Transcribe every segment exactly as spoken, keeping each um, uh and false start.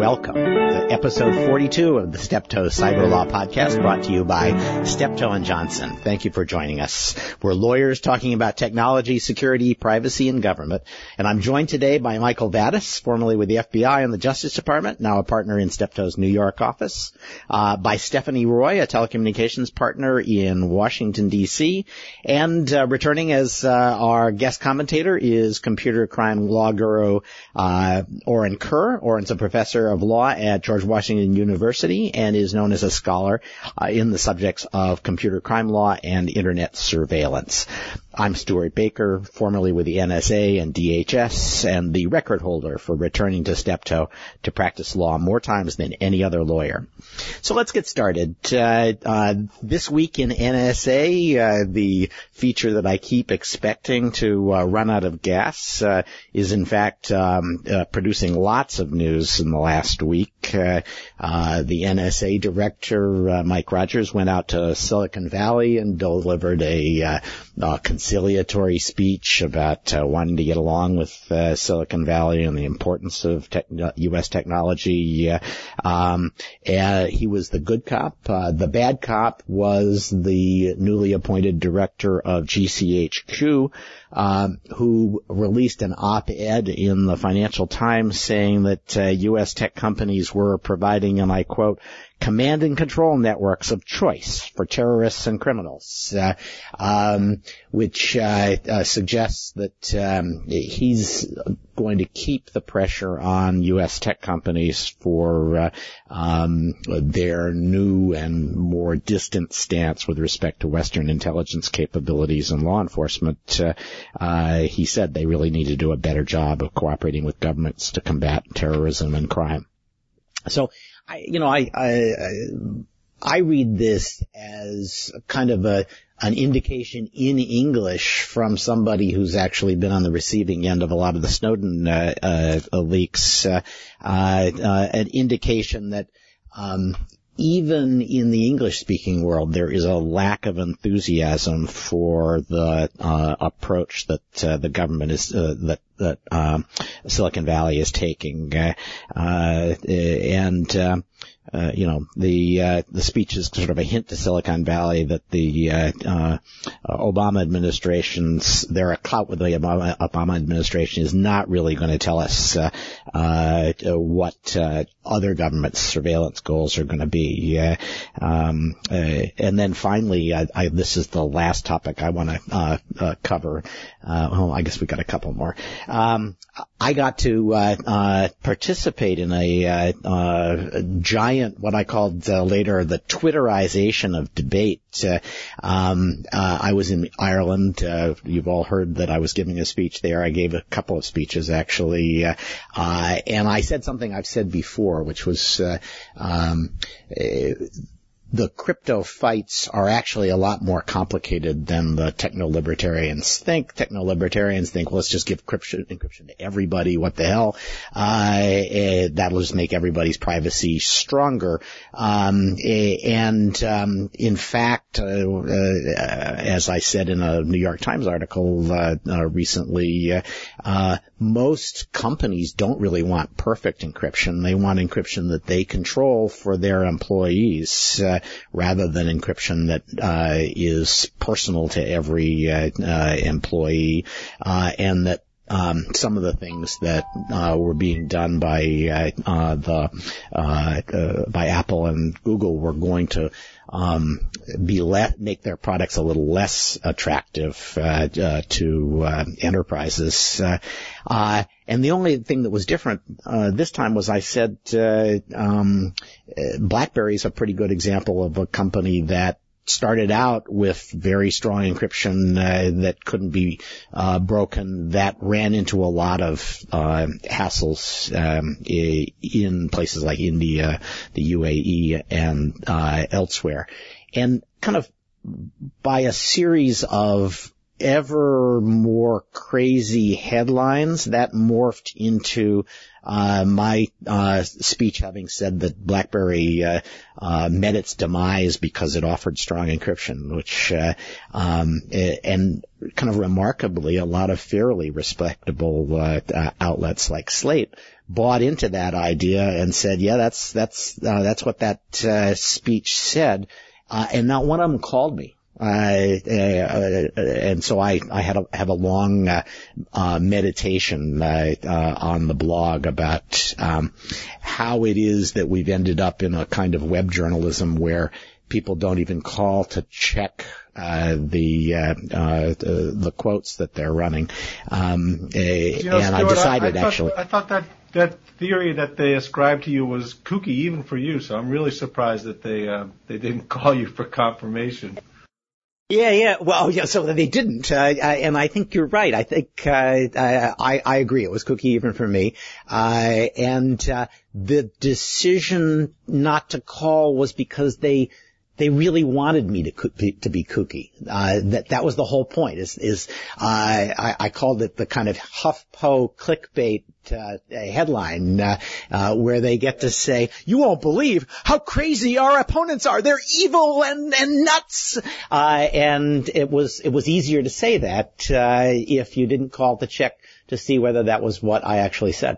welcome to episode forty-two of the Steptoe Cyber Law Podcast, brought to you by Steptoe and Johnson. Thank you for joining us. We're lawyers talking about technology, security, privacy, and government. And I'm joined today by Michael Vatis, formerly with the F B I and the Justice Department, now a partner in Steptoe's New York office, uh, by Stephanie Roy, a telecommunications partner in Washington, D C, and uh, returning as uh, our guest commentator is computer crime law guru uh, Oren Kerr. Oren's a professor of law at George Washington University and is known as a scholar uh, in the subjects of computer crime law and internet surveillance. I'm Stuart Baker, formerly with the N S A and D H S, and the record holder for returning to Steptoe to practice law more times than any other lawyer. So let's get started. Uh, uh, this week in N S A, uh, the feature that I keep expecting to uh, run out of gas uh, is in fact um, uh, producing lots of news in the last week. Uh, uh, the N S A director, uh, Mike Rogers, went out to Silicon Valley and delivered a uh, uh, conciliatory speech about uh, wanting to get along with uh, Silicon Valley and the importance of tech- U S technology. Uh, um, and he was the good cop. Uh, the bad cop was the newly appointed director of G C H Q, um, who released an op-ed in the Financial Times saying that uh, U S tech companies were providing, and I quote, command and control networks of choice for terrorists and criminals, uh, um, which uh, uh, suggests that um, he's going to keep the pressure on U S tech companies for uh, um, their new and more distant stance with respect to Western intelligence capabilities and law enforcement. Uh, uh, he said they really need to do a better job of cooperating with governments to combat terrorism and crime. So, I, you know, I, I, I read this as kind of a, an indication in English from somebody who's actually been on the receiving end of a lot of the Snowden, uh, uh, leaks, uh, uh, uh, an indication that, um, even in the English-speaking world, there is a lack of enthusiasm for the uh, approach that uh, the government is uh, that that um, Silicon Valley is taking, uh, uh, and uh, uh, you know the uh, the speech is sort of a hint to Silicon Valley that the uh, uh, Obama administration's they're a clout with the Obama, Obama administration is not really going to tell us uh, uh, what uh, other government surveillance goals are going to be. Uh, um, uh, and then finally, I, I, this is the last topic I want to uh, uh, cover. Uh, well, I guess we got a couple more. Um, I got to uh, uh, participate in a, uh, uh, giant, what I called uh, later the Twitterization of debate. Uh, um, uh, I was in Ireland. Uh, you've all heard that I was giving a speech there. I gave a couple of speeches actually, uh, uh, and I said something I've said before, which was uh, um, uh, the crypto fights are actually a lot more complicated than the techno-libertarians think. Techno-libertarians think, well, let's just give encryption, encryption to everybody. What the hell? Uh, that'll just make everybody's privacy stronger. Um, and, um, in fact, uh, uh, as I said in a New York Times article, uh, uh recently, uh, uh, most companies don't really want perfect encryption. They want encryption that they control for their employees, uh, rather than encryption that uh, is personal to every uh, uh, employee, uh, and that um, some of the things that uh, were being done by uh, uh, the uh, uh, by Apple and Google were going to um, be le- make their products a little less attractive uh, uh, to uh, enterprises. Uh, uh, and the only thing that was different uh, this time was I said uh, um, BlackBerry is a pretty good example of a company that started out with very strong encryption uh, that couldn't be uh, broken, that ran into a lot of uh, hassles um, in places like India, the U A E, and uh, elsewhere. And kind of by a series of ever more crazy headlines, that morphed into uh my uh speech having said that BlackBerry uh, uh met its demise because it offered strong encryption, which uh um and kind of remarkably, a lot of fairly respectable uh, uh, outlets like Slate bought into that idea and said, yeah, that's that's uh, that's what that uh, speech said, uh, and not one of them called me. Uh, uh, and so I, I had a, have a long, uh, uh, meditation, uh, uh, on the blog about, um, how it is that we've ended up in a kind of web journalism where people don't even call to check, uh, the, uh, uh, the, the quotes that they're running. Um, uh, you know, and Stuart, I decided I, I thought, actually. I thought that, that theory that they ascribed to you was kooky even for you, so I'm really surprised that they, uh, they didn't call you for confirmation. Yeah, yeah. Well, yeah. So they didn't, uh, I, and I think you're right. I think uh, I, I agree. It was cookie even for me. Uh, and uh, the decision not to call was because they they really wanted me to to be kooky. Uh, that that was the whole point. Is is uh, I, I called it the kind of HuffPo clickbait uh, headline, uh, uh, where they get to say, "You won't believe how crazy our opponents are. They're evil and and nuts." Uh, and it was it was easier to say that uh, if you didn't call to check to see whether that was what I actually said.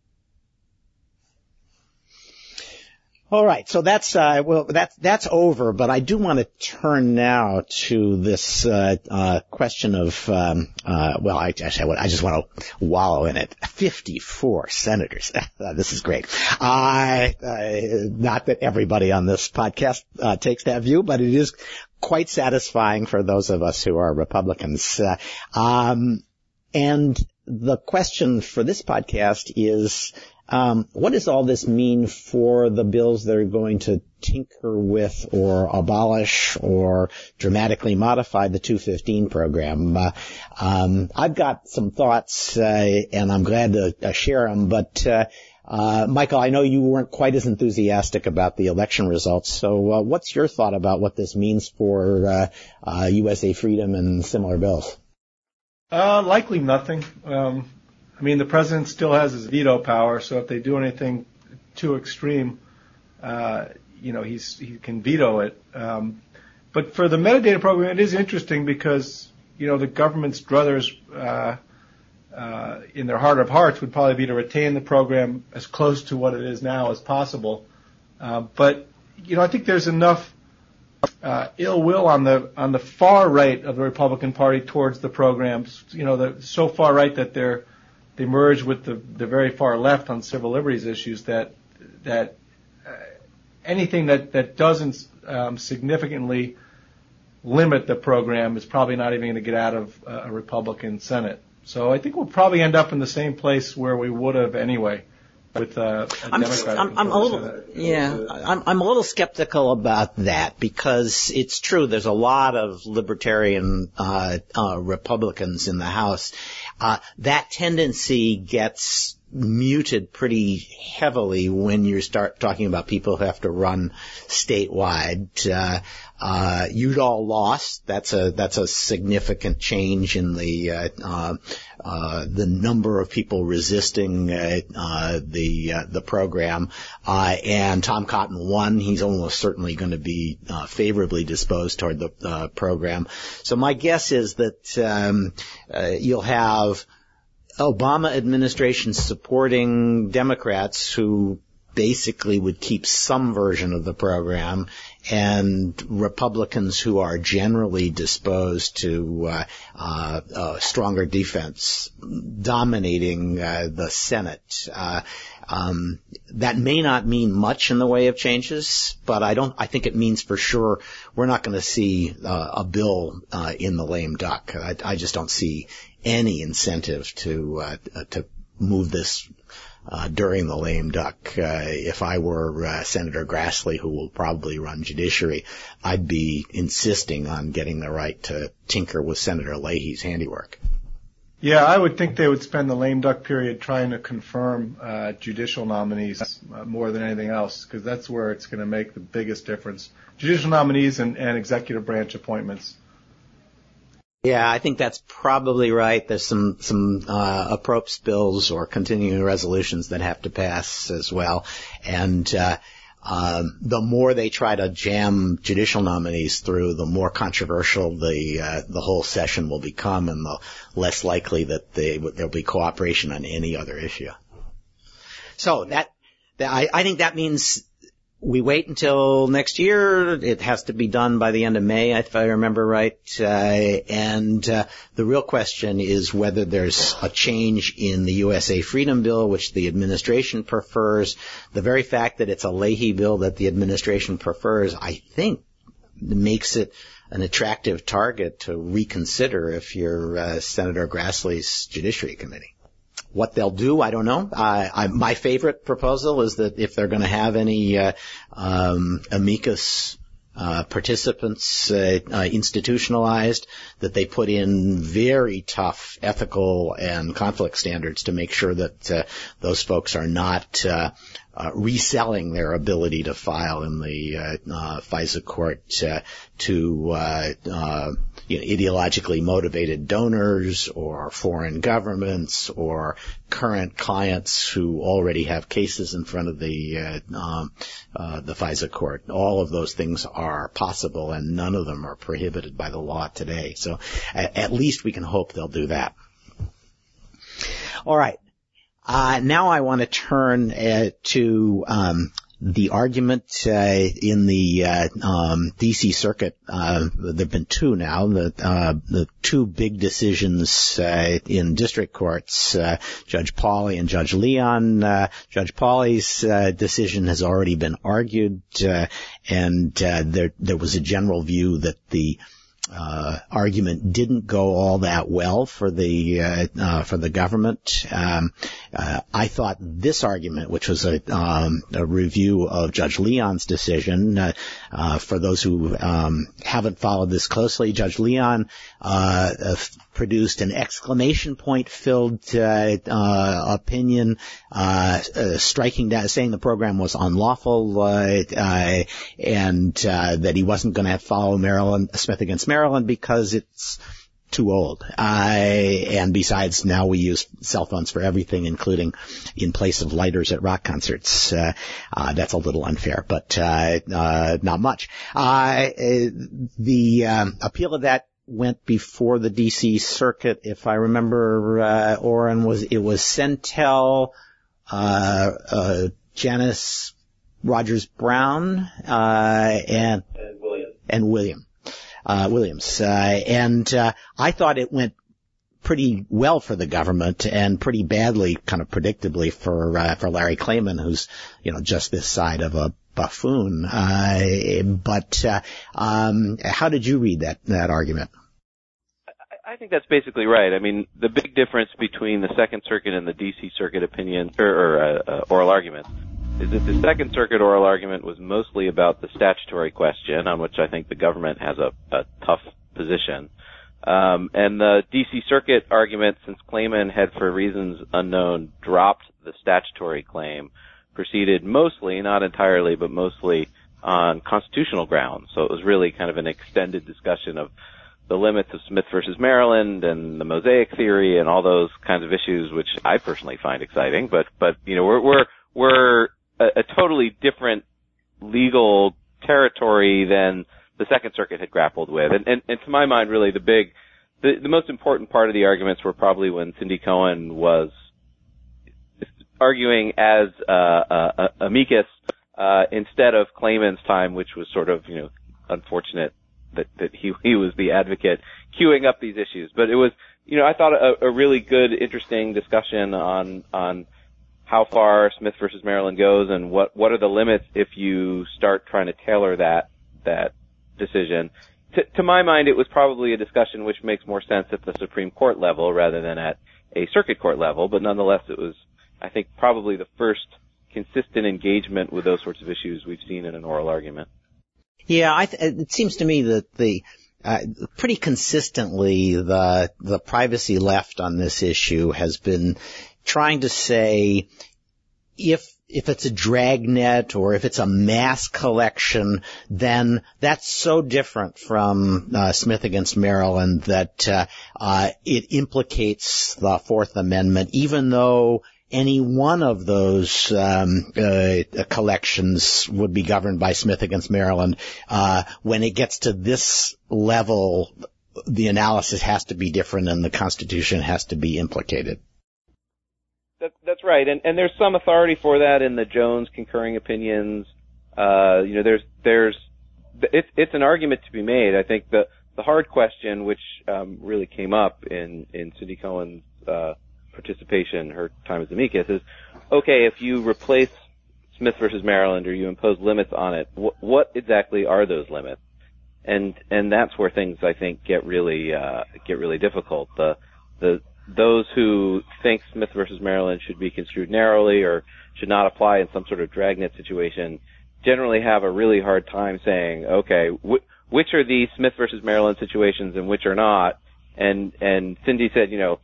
All right, so that's uh well that's that's over, but I do want to turn now to this uh uh question of um uh well I actually I just want to wallow in it. fifty-four senators. This is great. Uh, uh not that everybody on this podcast uh takes that view, but it is quite satisfying for those of us who are Republicans. Uh, um and the question for this podcast is, Um, what does all this mean for the bills that are going to tinker with or abolish or dramatically modify the two fifteen program? Uh, um, I've got some thoughts, uh, and I'm glad to uh, share them, but, uh, uh, Michael, I know you weren't quite as enthusiastic about the election results, so uh, what's your thought about what this means for uh, uh, U S A Freedom and similar bills? Uh, likely nothing. Um I mean, the president still has his veto power, so if they do anything too extreme, uh, you know, he's, he can veto it. Um, but for the metadata program, it is interesting because, you know, the government's druthers, uh, uh, in their heart of hearts would probably be to retain the program as close to what it is now as possible. Uh, but, you know, I think there's enough, uh, ill will on the, on the far right of the Republican Party towards the programs, you know, the, so far right that they're, they merge with the, the very far left on civil liberties issues that that uh, anything that, that doesn't um, significantly limit the program is probably not even going to get out of uh, a Republican Senate. So I think we'll probably end up in the same place where we would have anyway with uh, a I'm, Democratic I'm, I'm a little, Senate. yeah, I'm, I'm a little skeptical about that because it's true. There's a lot of libertarian uh, uh, Republicans in the House. Uh, that tendency gets muted pretty heavily when you start talking about people who have to run statewide. Uh, uh, Udall lost. That's a, that's a significant change in the, uh, uh, uh, the number of people resisting, uh, uh, the, uh, the program. Uh, and Tom Cotton won. He's almost certainly going to be, uh, favorably disposed toward the, uh, program. So my guess is that, um, uh, you'll have Obama administration supporting Democrats who basically would keep some version of the program, and Republicans who are generally disposed to uh, uh, uh, stronger defense dominating uh, the Senate. Uh, um, that may not mean much in the way of changes, but I don't. I think it means for sure we're not going to see uh, a bill uh, in the lame duck. I, I just don't see any incentive to uh, to move this uh, during the lame duck. Uh, if I were uh, Senator Grassley, who will probably run Judiciary, I'd be insisting on getting the right to tinker with Senator Leahy's handiwork. Yeah, I would think they would spend the lame duck period trying to confirm uh, judicial nominees uh, more than anything else, because that's where it's going to make the biggest difference. Judicial nominees and, and executive branch appointments. Yeah, I think that's probably right. There's some some uh appropriate bills or continuing resolutions that have to pass as well, and uh um the more they try to jam judicial nominees through, the more controversial the uh, the whole session will become, and the less likely that they there'll be cooperation on any other issue. So that, that I, I think that means we wait until next year. It has to be done by the end of May, if I remember right. Uh, and uh, the real question is whether there's a change in the U S A Freedom Bill, which the administration prefers. The very fact that it's a Leahy bill that the administration prefers, I think, makes it an attractive target to reconsider if you're uh, Senator Grassley's Judiciary Committee. What they'll do, I don't know. I, I, my favorite proposal is that if they're going to have any uh, um, amicus uh, participants uh, uh, institutionalized, that they put in very tough ethical and conflict standards to make sure that uh, those folks are not uh, uh, reselling their ability to file in the uh, uh, FISA court uh, to uh, uh, you know, ideologically motivated donors or foreign governments or current clients who already have cases in front of the uh, um, uh, the FISA court. All of those things are possible, and none of them are prohibited by the law today. So at, at least we can hope they'll do that. All right. Uh, now I want to turn uh, to um, the argument uh, in the uh, um, D C Circuit. Uh, there have been two now. The, uh, the two big decisions uh, in district courts, uh, Judge Pauley and Judge Leon. Uh, Judge Pauley's uh, decision has already been argued, uh, and uh, there, there was a general view that the Uh, argument didn't go all that well for the uh, uh, for the government. Um, uh, I thought this argument, which was a, um, a review of Judge Leon's decision, uh, uh, for those who um, haven't followed this closely, Judge Leon uh, uh, produced an exclamation point filled uh, uh, opinion, uh, uh, striking down, saying the program was unlawful, uh, uh, and uh, that he wasn't going to follow Maryland Smith against Maryland because it's too old. Uh, and besides, now we use cell phones for everything, including in place of lighters at rock concerts. Uh, uh, that's a little unfair, but uh, uh, not much. Uh, the um, appeal of that went before the D C Circuit, if I remember, uh, Orrin, was, it was Centel, uh, uh, Janice Rogers Brown, uh, and, and William. And William. Uh, Williams. Uh, and, uh, I thought it went pretty well for the government and pretty badly, kind of predictably, for, uh, for Larry Klayman, who's, you know, just this side of a buffoon. Uh, but, uh, um, how did you read that, that argument? I think that's basically right. I mean, the big difference between the Second Circuit and the D C Circuit opinion, or, or uh, uh, oral argument, is that the Second Circuit oral argument was mostly about the statutory question, on which I think the government has a, a tough position. Um, and the D C Circuit argument, since Klayman had, for reasons unknown, dropped the statutory claim, proceeded mostly, not entirely, but mostly on constitutional grounds. So it was really kind of an extended discussion of the limits of Smith versus Maryland and the Mosaic theory and all those kinds of issues, which I personally find exciting. But, but you know, we're we're we're a, a totally different legal territory than the Second Circuit had grappled with. And, and, and to my mind, really the big, the, the most important part of the arguments were probably when Cindy Cohen was arguing as uh, uh, amicus uh, instead of Klayman's time, which was sort of, you know, unfortunate that, that he, he was the advocate queuing up these issues. But it was, you know, I thought a, a really good, interesting discussion on, on how far Smith versus Maryland goes and what, what are the limits if you start trying to tailor that, that decision. To, to my mind, it was probably a discussion which makes more sense at the Supreme Court level rather than at a circuit court level, but nonetheless it was, I think, probably the first consistent engagement with those sorts of issues we've seen in an oral argument. Yeah, I th- it seems to me that the uh, pretty consistently the the privacy left on this issue has been trying to say if if it's a dragnet or if it's a mass collection, then that's so different from uh, Smith against Maryland that uh, uh, it implicates the Fourth Amendment, even though any one of those um, uh, collections would be governed by Smith against Maryland. Uh, when it gets to this level, the analysis has to be different and the Constitution has to be implicated. That, that's right, and, and there's some authority for that in the Jones concurring opinions. Uh, you know, there's there's it's it's an argument to be made. I think the the hard question, which um, really came up in in Cindy Cohen's uh, participation, her time as amicus, is okay if you replace Smith versus Maryland or you impose limits on it, wh- what exactly are those limits? And and that's where things I think get really uh, get really difficult. The the Those who think Smith versus Maryland should be construed narrowly or should not apply in some sort of dragnet situation generally have a really hard time saying, okay, wh- which are these Smith versus Maryland situations and which are not? And and Cindy said, you know,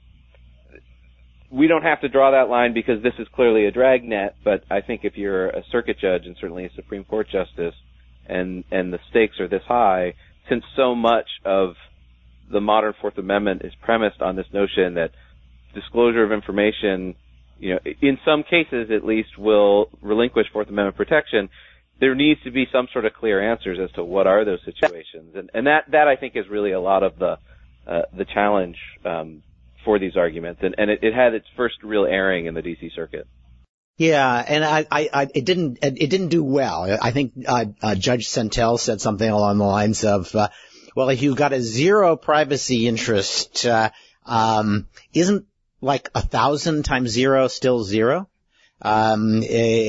we don't have to draw that line because this is clearly a dragnet, but I think if you're a circuit judge and certainly a Supreme Court justice and and the stakes are this high, since so much of the modern Fourth Amendment is premised on this notion that disclosure of information, you know, in some cases at least will relinquish Fourth Amendment protection, there needs to be some sort of clear answers as to what are those situations. And, and that, that I think is really a lot of the, uh, the challenge, um, for these arguments. And, and it, it had its first real airing in the D C Circuit. Yeah, and I, I, I, it didn't, it didn't do well. I think, uh, uh Judge Sentelle said something along the lines of, uh, well, if you've got a zero privacy interest, uh, um, isn't like a thousand times zero still zero? Um,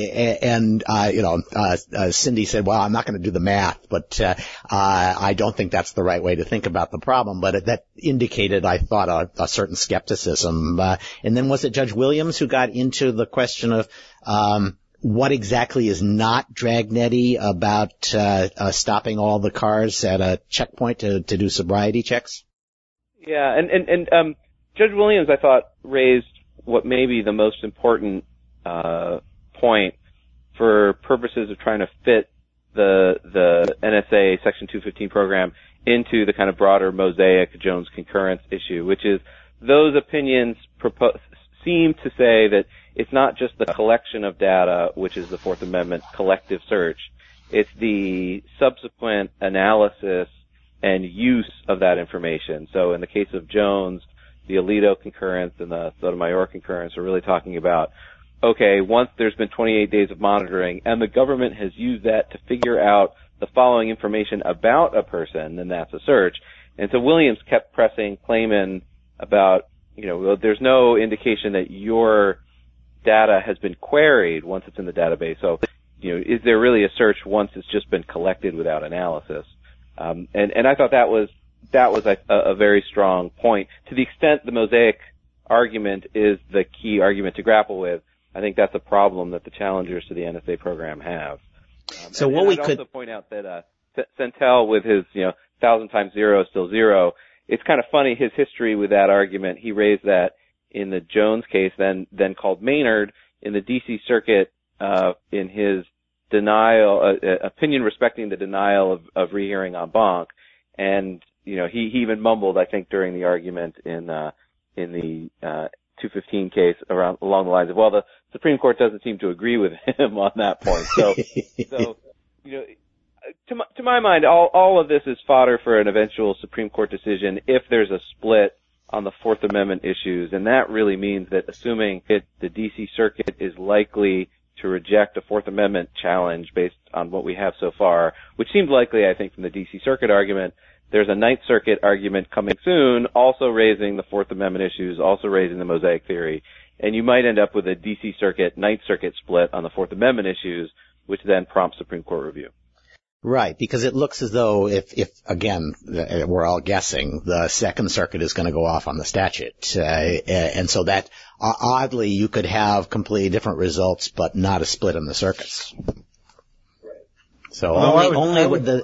and, uh, you know, uh, uh, Cindy said, well, I'm not going to do the math, but, uh, uh, I don't think that's the right way to think about the problem. But it, that indicated, I thought, a, a certain skepticism. Uh, and then was it Judge Williams who got into the question of, um, what exactly is not dragnetty about uh, uh, stopping all the cars at a checkpoint to, to do sobriety checks? Yeah, and, and, and um, Judge Williams, I thought, raised what may be the most important uh, point for purposes of trying to fit the the N S A Section two fifteen program into the kind of broader Mosaic Jones concurrence issue, which is those opinions propose, seem to say that it's not just the collection of data, which is the Fourth Amendment collective search. It's the subsequent analysis and use of that information. So in the case of Jones, the Alito concurrence and the Sotomayor concurrence are really talking about, okay, once there's been twenty-eight days of monitoring and the government has used that to figure out the following information about a person, then that's a search. And so Williams kept pressing Klayman about, you know, there's no indication that your data has been queried once it's in the database. So, you know, is there really a search once it's just been collected without analysis? Um, and, and I thought that was, that was a, a very strong point. To the extent the Mosaic argument is the key argument to grapple with, I think that's a problem that the challengers to the N S A program have. Um, so and, what and we I'd could also point out that, uh, Sentelle with his, you know, thousand times zero is still zero. It's kind of funny, his history with that argument. He raised that in the Jones case, then then called Maynard in the D C Circuit, uh, in his denial, uh, uh, opinion respecting the denial of, of rehearing en banc. And, you know, he, he even mumbled, I think, during the argument in, uh, in the, uh, two fifteen case around, along the lines of, well, the Supreme Court doesn't seem to agree with him on that point. So, so, you know, to my, to my mind, all, all of this is fodder for an eventual Supreme Court decision if there's a split on the Fourth Amendment issues, and that really means that assuming it, the D C Circuit is likely to reject a Fourth Amendment challenge based on what we have so far, which seems likely, I think, from the D C Circuit argument, there's a Ninth Circuit argument coming soon, also raising the Fourth Amendment issues, also raising the Mosaic theory, and you might end up with a D C Circuit, Ninth Circuit split on the Fourth Amendment issues, which then prompts Supreme Court review. Right, because it looks as though if, if again, we're all guessing, the Second Circuit is going to go off on the statute. Uh, and so that, uh, oddly, you could have completely different results, but not a split in the circuits. Right. So well, only, I would, only I would, with the...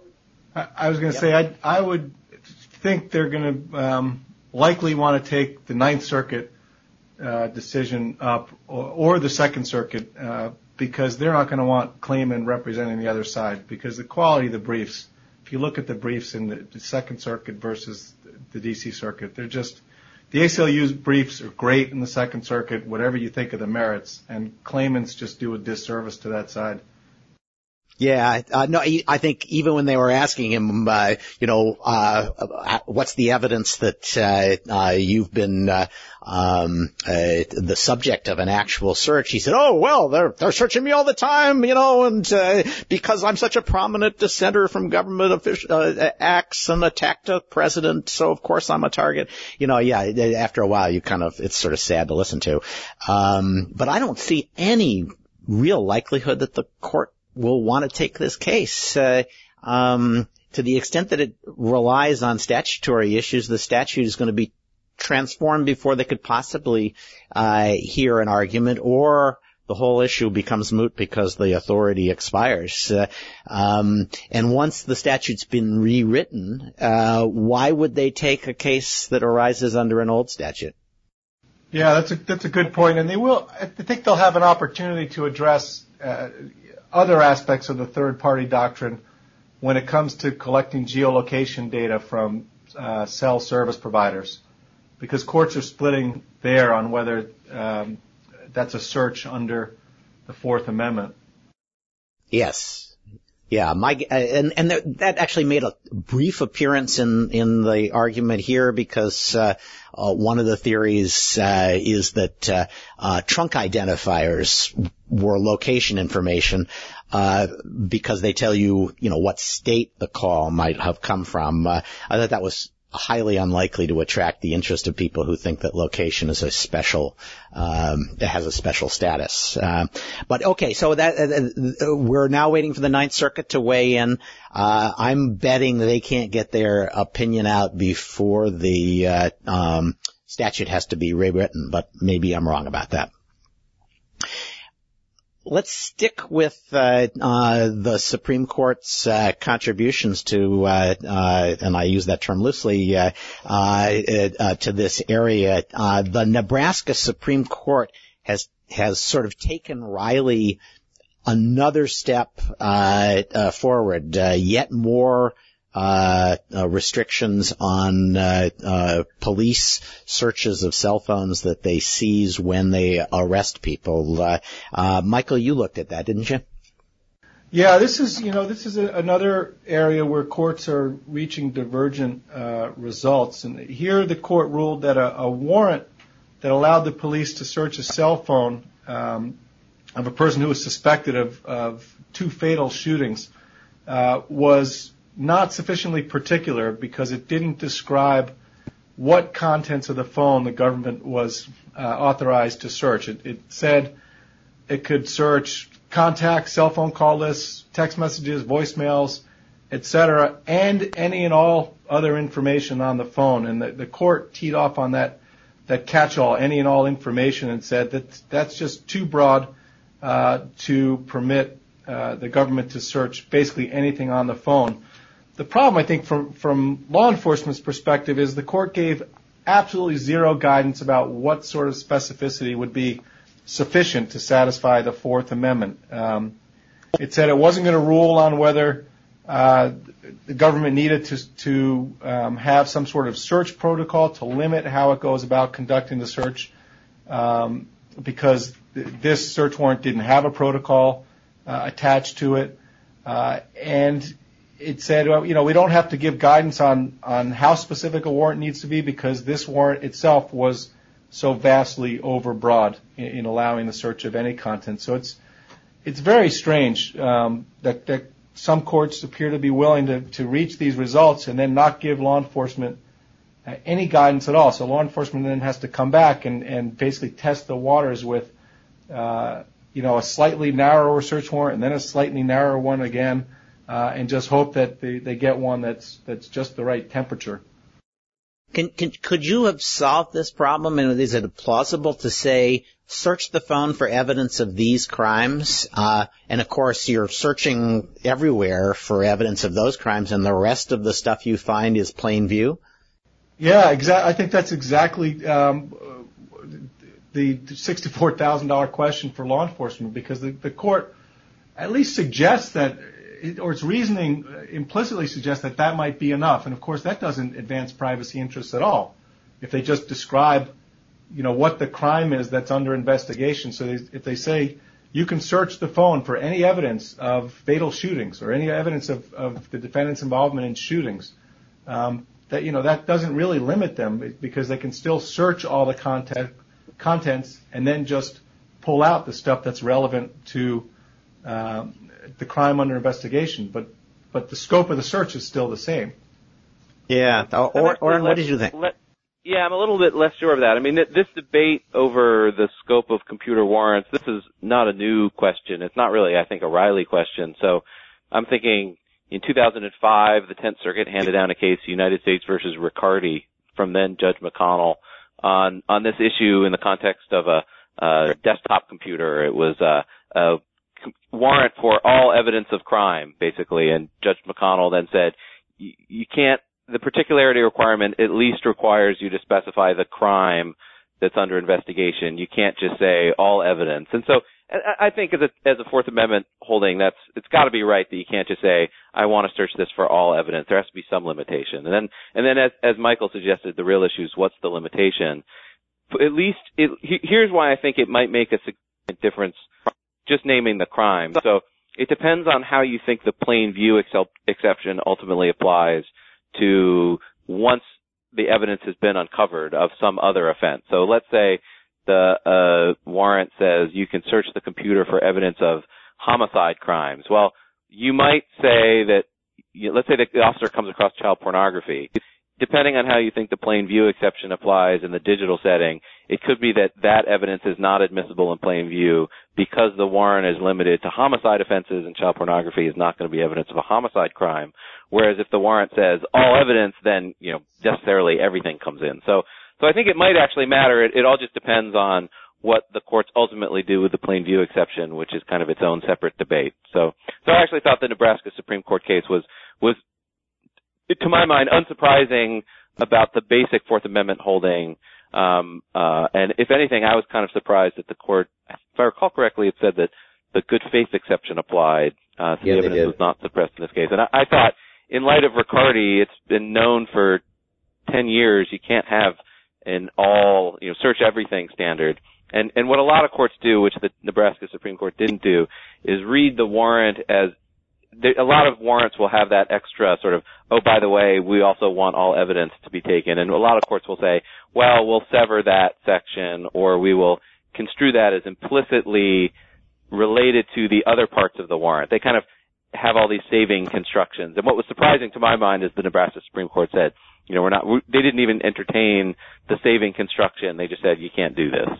I, I was going to yeah. say, I, I would think they're going to um, likely want to take the Ninth Circuit uh, decision up, or, or the Second Circuit, uh, because they're not going to want Klayman representing the other side, because the quality of the briefs, if you look at the briefs in the, the Second Circuit versus the D C Circuit, they're just, the A C L U's briefs are great in the Second Circuit, whatever you think of the merits, and Klayman's just do a disservice to that side. Yeah, uh, no, I think even when they were asking him, uh, you know, uh, what's the evidence that, uh, uh, you've been, uh, um, uh, the subject of an actual search, he said, oh, well, they're, they're searching me all the time, you know, and, uh, because I'm such a prominent dissenter from government official, uh, acts and attacked a president, so of course I'm a target. You know, yeah, after a while you kind of, it's sort of sad to listen to. Um, but I don't see any real likelihood that the court will want to take this case. Uh, um, to the extent that it relies on statutory issues, the statute is going to be transformed before they could possibly uh, hear an argument, or the whole issue becomes moot because the authority expires. Uh, um, and once the statute's been rewritten, uh, why would they take a case that arises under an old statute? Yeah, that's a that's a good point, and they will. I think they'll have an opportunity to address Uh, other aspects of the third-party doctrine when it comes to collecting geolocation data from uh, cell service providers, because courts are splitting there on whether um, that's a search under the Fourth Amendment. Yes. Yeah, my, and, and that actually made a brief appearance in, in the argument here, because, uh, uh one of the theories, uh, is that, uh, uh, trunk identifiers were location information, uh, because they tell you, you know, what state the call might have come from. Uh, I thought that was highly unlikely to attract the interest of people who think that location is a special, um, it has a special status. Uh, but okay, so that, uh, we're now waiting for the Ninth Circuit to weigh in. Uh, I'm betting they can't get their opinion out before the, uh, um, statute has to be rewritten, but maybe I'm wrong about that. Let's stick with uh, uh the Supreme Court's uh, contributions to, uh, uh and I use that term loosely, uh, uh, uh to this area. Uh The Nebraska Supreme Court has has sort of taken Riley another step uh, uh forward, uh, yet more uh, uh restrictions on uh, uh police searches of cell phones that they seize when they arrest people. Uh, uh Michael, you looked at that, didn't you? Yeah, this is, you know, this is a, another area where courts are reaching divergent uh results. And here the court ruled that a, a warrant that allowed the police to search a cell phone um of a person who was suspected of, of two fatal shootings uh was not sufficiently particular, because it didn't describe what contents of the phone the government was uh, authorized to search. It, it said it could search contacts, cell phone call lists, text messages, voicemails, et cetera, and any and all other information on the phone. And the, the court teed off on that that catch-all, any and all information, and said that that's just too broad uh, to permit uh, the government to search basically anything on the phone. The problem, I think, from, from law enforcement's perspective is the court gave absolutely zero guidance about what sort of specificity would be sufficient to satisfy the Fourth Amendment. Um, it said it wasn't going to rule on whether uh, the government needed to, to um, have some sort of search protocol to limit how it goes about conducting the search, um, because th- this search warrant didn't have a protocol uh, attached to it. Uh, and It said, well, you know, we don't have to give guidance on, on how specific a warrant needs to be, because this warrant itself was so vastly overbroad in, in allowing the search of any content. So it's it's very strange um, that, that some courts appear to be willing to, to reach these results and then not give law enforcement uh, any guidance at all. So law enforcement then has to come back and, and basically test the waters with, uh, you know, a slightly narrower search warrant and then a slightly narrower one again. Uh, and just hope that they, they get one that's that's just the right temperature. Can, can, could you have solved this problem? And is it plausible to say, search the phone for evidence of these crimes, uh, and of course you're searching everywhere for evidence of those crimes, and the rest of the stuff you find is plain view? Yeah, exactly. I think that's exactly um, the sixty-four thousand dollars question for law enforcement, because the, the court at least suggests that, or its reasoning implicitly suggests that that might be enough. And of course, that doesn't advance privacy interests at all. If they just describe, you know, what the crime is that's under investigation. So they, if they say you can search the phone for any evidence of fatal shootings or any evidence of, of the defendant's involvement in shootings, um, that, you know, that doesn't really limit them, because they can still search all the content, contents and then just pull out the stuff that's relevant to um, the crime under investigation. But but the scope of the search is still the same. Yeah. Or, or what did you think? Let, yeah, I'm a little bit less sure of that. I mean, this debate over the scope of computer warrants, this is not a new question. It's not really, I think, a Riley question. So I'm thinking in two thousand five, the Tenth Circuit handed down a case, United States versus Riccardi, from then Judge McConnell, on on this issue in the context of a, a desktop computer. It was a, a warrant for all evidence of crime, basically, and Judge McConnell then said, you, you can't, the particularity requirement at least requires you to specify the crime that's under investigation. You can't just say all evidence. And so I think as a, as a Fourth Amendment holding, that's, it's got to be right that you can't just say, I want to search this for all evidence. There has to be some limitation. And then, and then as, as Michael suggested, the real issue is what's the limitation? At least, it, here's why I think it might make a significant difference just naming the crime. So it depends on how you think the plain view excel, exception ultimately applies to once the evidence has been uncovered of some other offense. So let's say the uh, warrant says you can search the computer for evidence of homicide crimes. Well, you might say that, you, let's say that the officer comes across child pornography. Depending on how you think the plain view exception applies in the digital setting, it could be that that evidence is not admissible in plain view because the warrant is limited to homicide offenses and child pornography is not going to be evidence of a homicide crime. Whereas if the warrant says all evidence, then, you know, necessarily everything comes in. So, so I think it might actually matter. It, it all just depends on what the courts ultimately do with the plain view exception, which is kind of its own separate debate. So, so I actually thought the Nebraska Supreme Court case was, was, to my mind, unsurprising about the basic Fourth Amendment holding. Um, uh, and if anything, I was kind of surprised that the court, if I recall correctly, it said that the good faith exception applied, uh, so yeah, the evidence was not suppressed in this case. And I, I thought, in light of Riccardi, it's been known for ten years you can't have an all, you know, search everything standard. And, and what a lot of courts do, which the Nebraska Supreme Court didn't do, is read the warrant as, there, a lot of warrants will have that extra sort of, oh, by the way, we also want all evidence to be taken. And a lot of courts will say, well, we'll sever that section, or we will construe that as implicitly related to the other parts of the warrant. They kind of have all these saving constructions. And what was surprising to my mind is the Nebraska Supreme Court said, you know, we're not, we, they didn't even entertain the saving construction. They just said, you can't do this.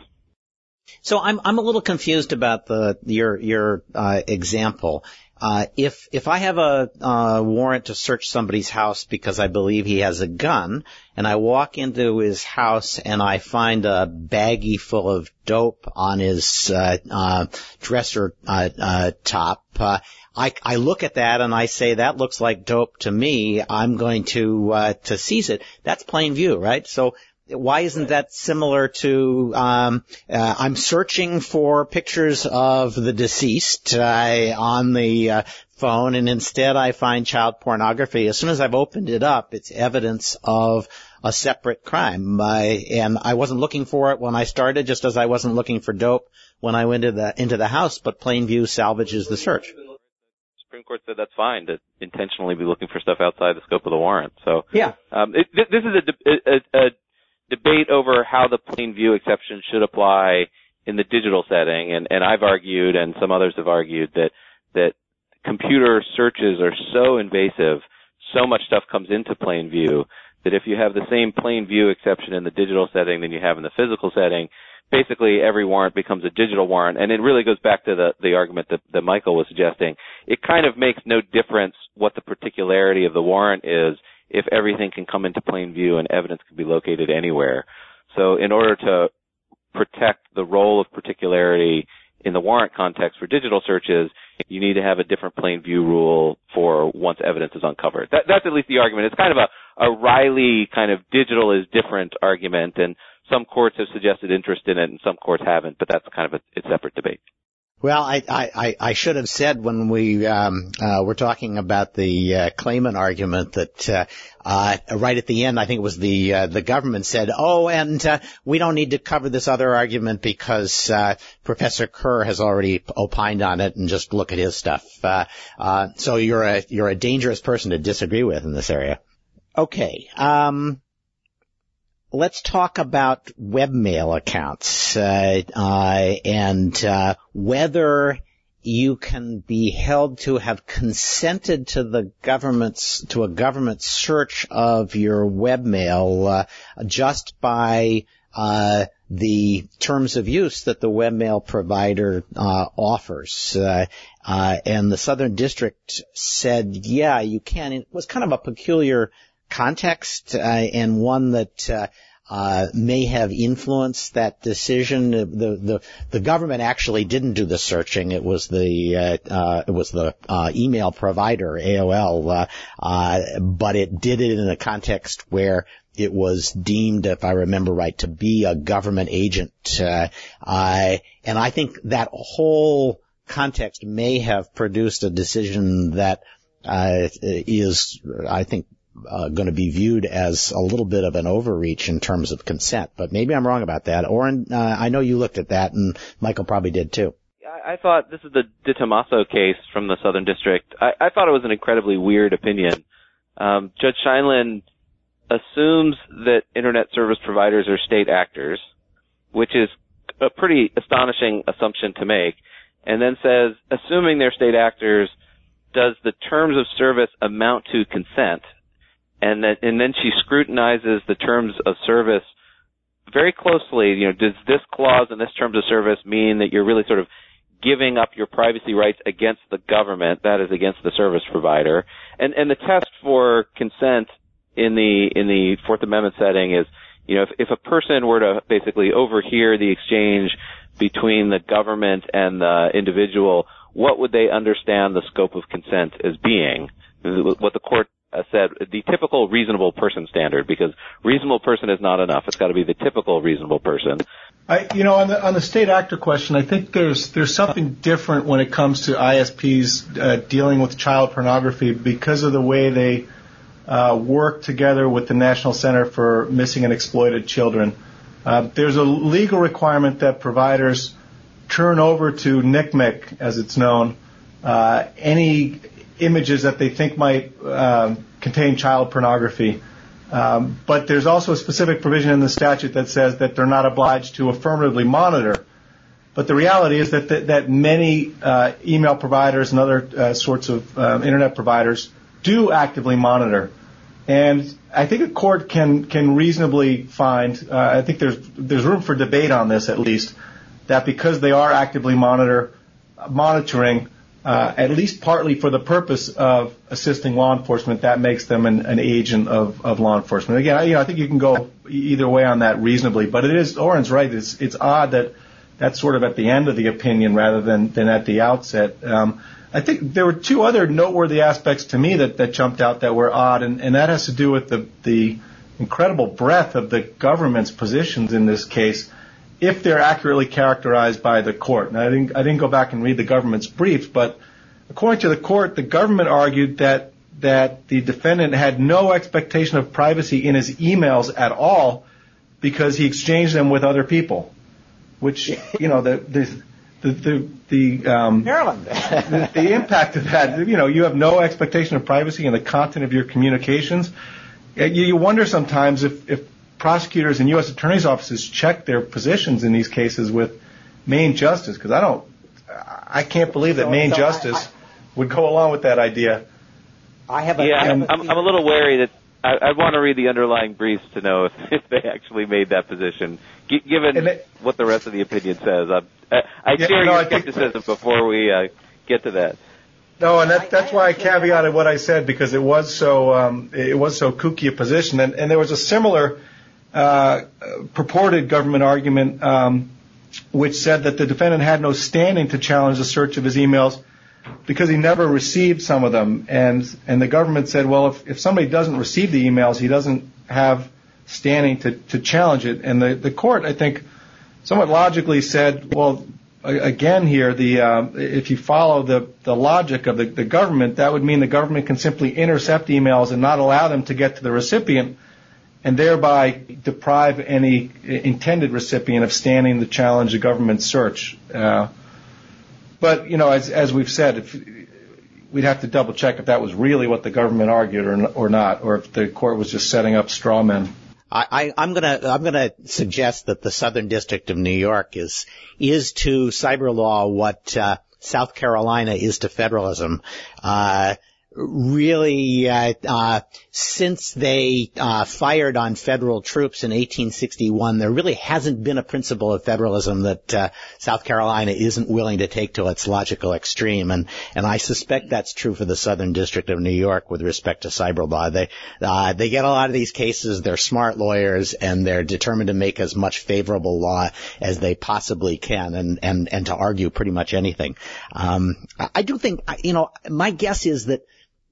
So I'm I'm a little confused about the your your uh, example. Uh, if if I have a uh, warrant to search somebody's house because I believe he has a gun, and I walk into his house and I find a baggie full of dope on his uh, uh, dresser uh, uh, top, uh, I I look at that and I say that looks like dope to me. I'm going to uh, to seize it. That's plain view, right? So. Why isn't that similar to, um, uh, I'm searching for pictures of the deceased, uh, on the, uh, phone, and instead I find child pornography. As soon as I've opened it up, it's evidence of a separate crime. I, and I wasn't looking for it when I started, just as I wasn't looking for dope when I went into the, into the house, but plain view salvages the search. Supreme Court said that's fine to intentionally be looking for stuff outside the scope of the warrant. So, yeah. Um, it, this is a, a, a debate over how the plain view exception should apply in the digital setting, and, and I've argued, and some others have argued, that that computer searches are so invasive, so much stuff comes into plain view, that if you have the same plain view exception in the digital setting than you have in the physical setting, basically every warrant becomes a digital warrant. And it really goes back to the, the argument that, that Michael was suggesting. It kind of makes no difference what the particularity of the warrant is if everything can come into plain view and evidence can be located anywhere. So in order to protect the role of particularity in the warrant context for digital searches, you need to have a different plain view rule for once evidence is uncovered. That, that's at least the argument. It's kind of a, a Riley kind of digital is different argument, and some courts have suggested interest in it and some courts haven't, but that's kind of a, a separate debate. Well, I, I, I should have said when we um, uh, were talking about the uh, claimant argument that uh, uh, right at the end, I think it was the uh, the government said, "Oh, and uh, we don't need to cover this other argument because uh, Professor Kerr has already opined on it, and just look at his stuff." Uh, uh, so you're a you're a dangerous person to disagree with in this area. Okay. Um, Let's talk about webmail accounts uh, uh, and uh, whether you can be held to have consented to the government's to a government search of your webmail uh, just by uh, the terms of use that the webmail provider uh, offers. Uh, uh, and the Southern District said, yeah, you can. It was kind of a peculiar context, uh, and one that, uh, uh, may have influenced that decision. The, the, the government actually didn't do the searching. It was the, uh, uh, it was the, uh, email provider, A O L, uh, uh, but it did it in a context where it was deemed, if I remember right, to be a government agent. Uh, uh, and I think that whole context may have produced a decision that, uh, is, I think, Uh, going to be viewed as a little bit of an overreach in terms of consent, but maybe I'm wrong about that. Oren, uh, I know you looked at that, and Michael probably did too. I, I thought this is the De Tomaso case from the Southern District. I, I thought it was an incredibly weird opinion. Um, Judge Scheinlin assumes that internet service providers are state actors, which is a pretty astonishing assumption to make, and then says, assuming they're state actors, does the terms of service amount to consent? And that, and then she scrutinizes the terms of service very closely. You know, does this clause in this terms of service mean that you're really sort of giving up your privacy rights against the government, that is against the service provider? And, and the test for consent in the, in the Fourth Amendment setting is, you know, if, if a person were to basically overhear the exchange between the government and the individual, what would they understand the scope of consent as being? What the court uh, said, the typical reasonable person standard, because reasonable person is not enough. It's got to be the typical reasonable person. I, you know, on the on the state actor question, I think there's there's something different when it comes to I S Ps uh, dealing with child pornography because of the way they uh, work together with the National Center for Missing and Exploited Children. Uh, there's a legal requirement that providers turn over to N C M E C, as it's known, uh, any images that they think might uh, contain child pornography. Um, but there's also a specific provision in the statute that says that they're not obliged to affirmatively monitor. But the reality is that that, that many uh, email providers and other uh, sorts of uh, internet providers do actively monitor. And I think a court can can reasonably find, uh, I think there's there's room for debate on this at least, that because they are actively monitor monitoring, Uh, at least partly for the purpose of assisting law enforcement, that makes them an, an agent of, of law enforcement. Again, I, you know, I think you can go either way on that reasonably, but it is, Oren's right, it's, it's odd that that's sort of at the end of the opinion rather than, than at the outset. Um, I think there were two other noteworthy aspects to me that, that jumped out that were odd, and, and that has to do with the, the incredible breadth of the government's positions in this case, if they're accurately characterized by the court. Now, I didn't, I didn't go back and read the government's briefs, but according to the court, the government argued that that the defendant had no expectation of privacy in his emails at all because he exchanged them with other people, which, you know, the the the the, the um Maryland. the, the impact of that, you know, you have no expectation of privacy in the content of your communications. You, you wonder sometimes if if prosecutors and U S attorneys' offices check their positions in these cases with Maine Justice, because I don't, I can't believe that so, Maine so Justice I, I, would go along with that idea. I have a, yeah, I have I'm, a, I'm, I'm a little wary that I, I want to read the underlying briefs to know if, if they actually made that position, G- given it, what the rest of the opinion says. I, I, I yeah, share no, your I skepticism think, before we uh, get to that. No, and that, that's why I caveated what I said, because it was so um, it was so kooky a position, and, and there was a similar Uh, purported government argument um, which said that the defendant had no standing to challenge the search of his emails because he never received some of them. And and the government said, well, if, if somebody doesn't receive the emails, he doesn't have standing to, to challenge it. And the, the court, I think, somewhat logically said, well, again here, the uh, if you follow the, the logic of the, the government, that would mean the government can simply intercept emails and not allow them to get to the recipient, and thereby deprive any intended recipient of standing to challenge the government's search. Uh, but, you know, as, as we've said, if, we'd have to double check if that was really what the government argued or, or not, or if the court was just setting up straw men. I, I'm gonna, I'm gonna suggest that the Southern District of New York is, is to cyber law what, uh, South Carolina is to federalism. Uh, really, uh, uh, since they, uh, fired on federal troops in eighteen sixty-one, there really hasn't been a principle of federalism that, uh, South Carolina isn't willing to take to its logical extreme. And, and I suspect that's true for the Southern District of New York with respect to cyber law. They, uh, they get a lot of these cases, they're smart lawyers, and they're determined to make as much favorable law as they possibly can and, and, and to argue pretty much anything. Um, I do think, you know, my guess is that,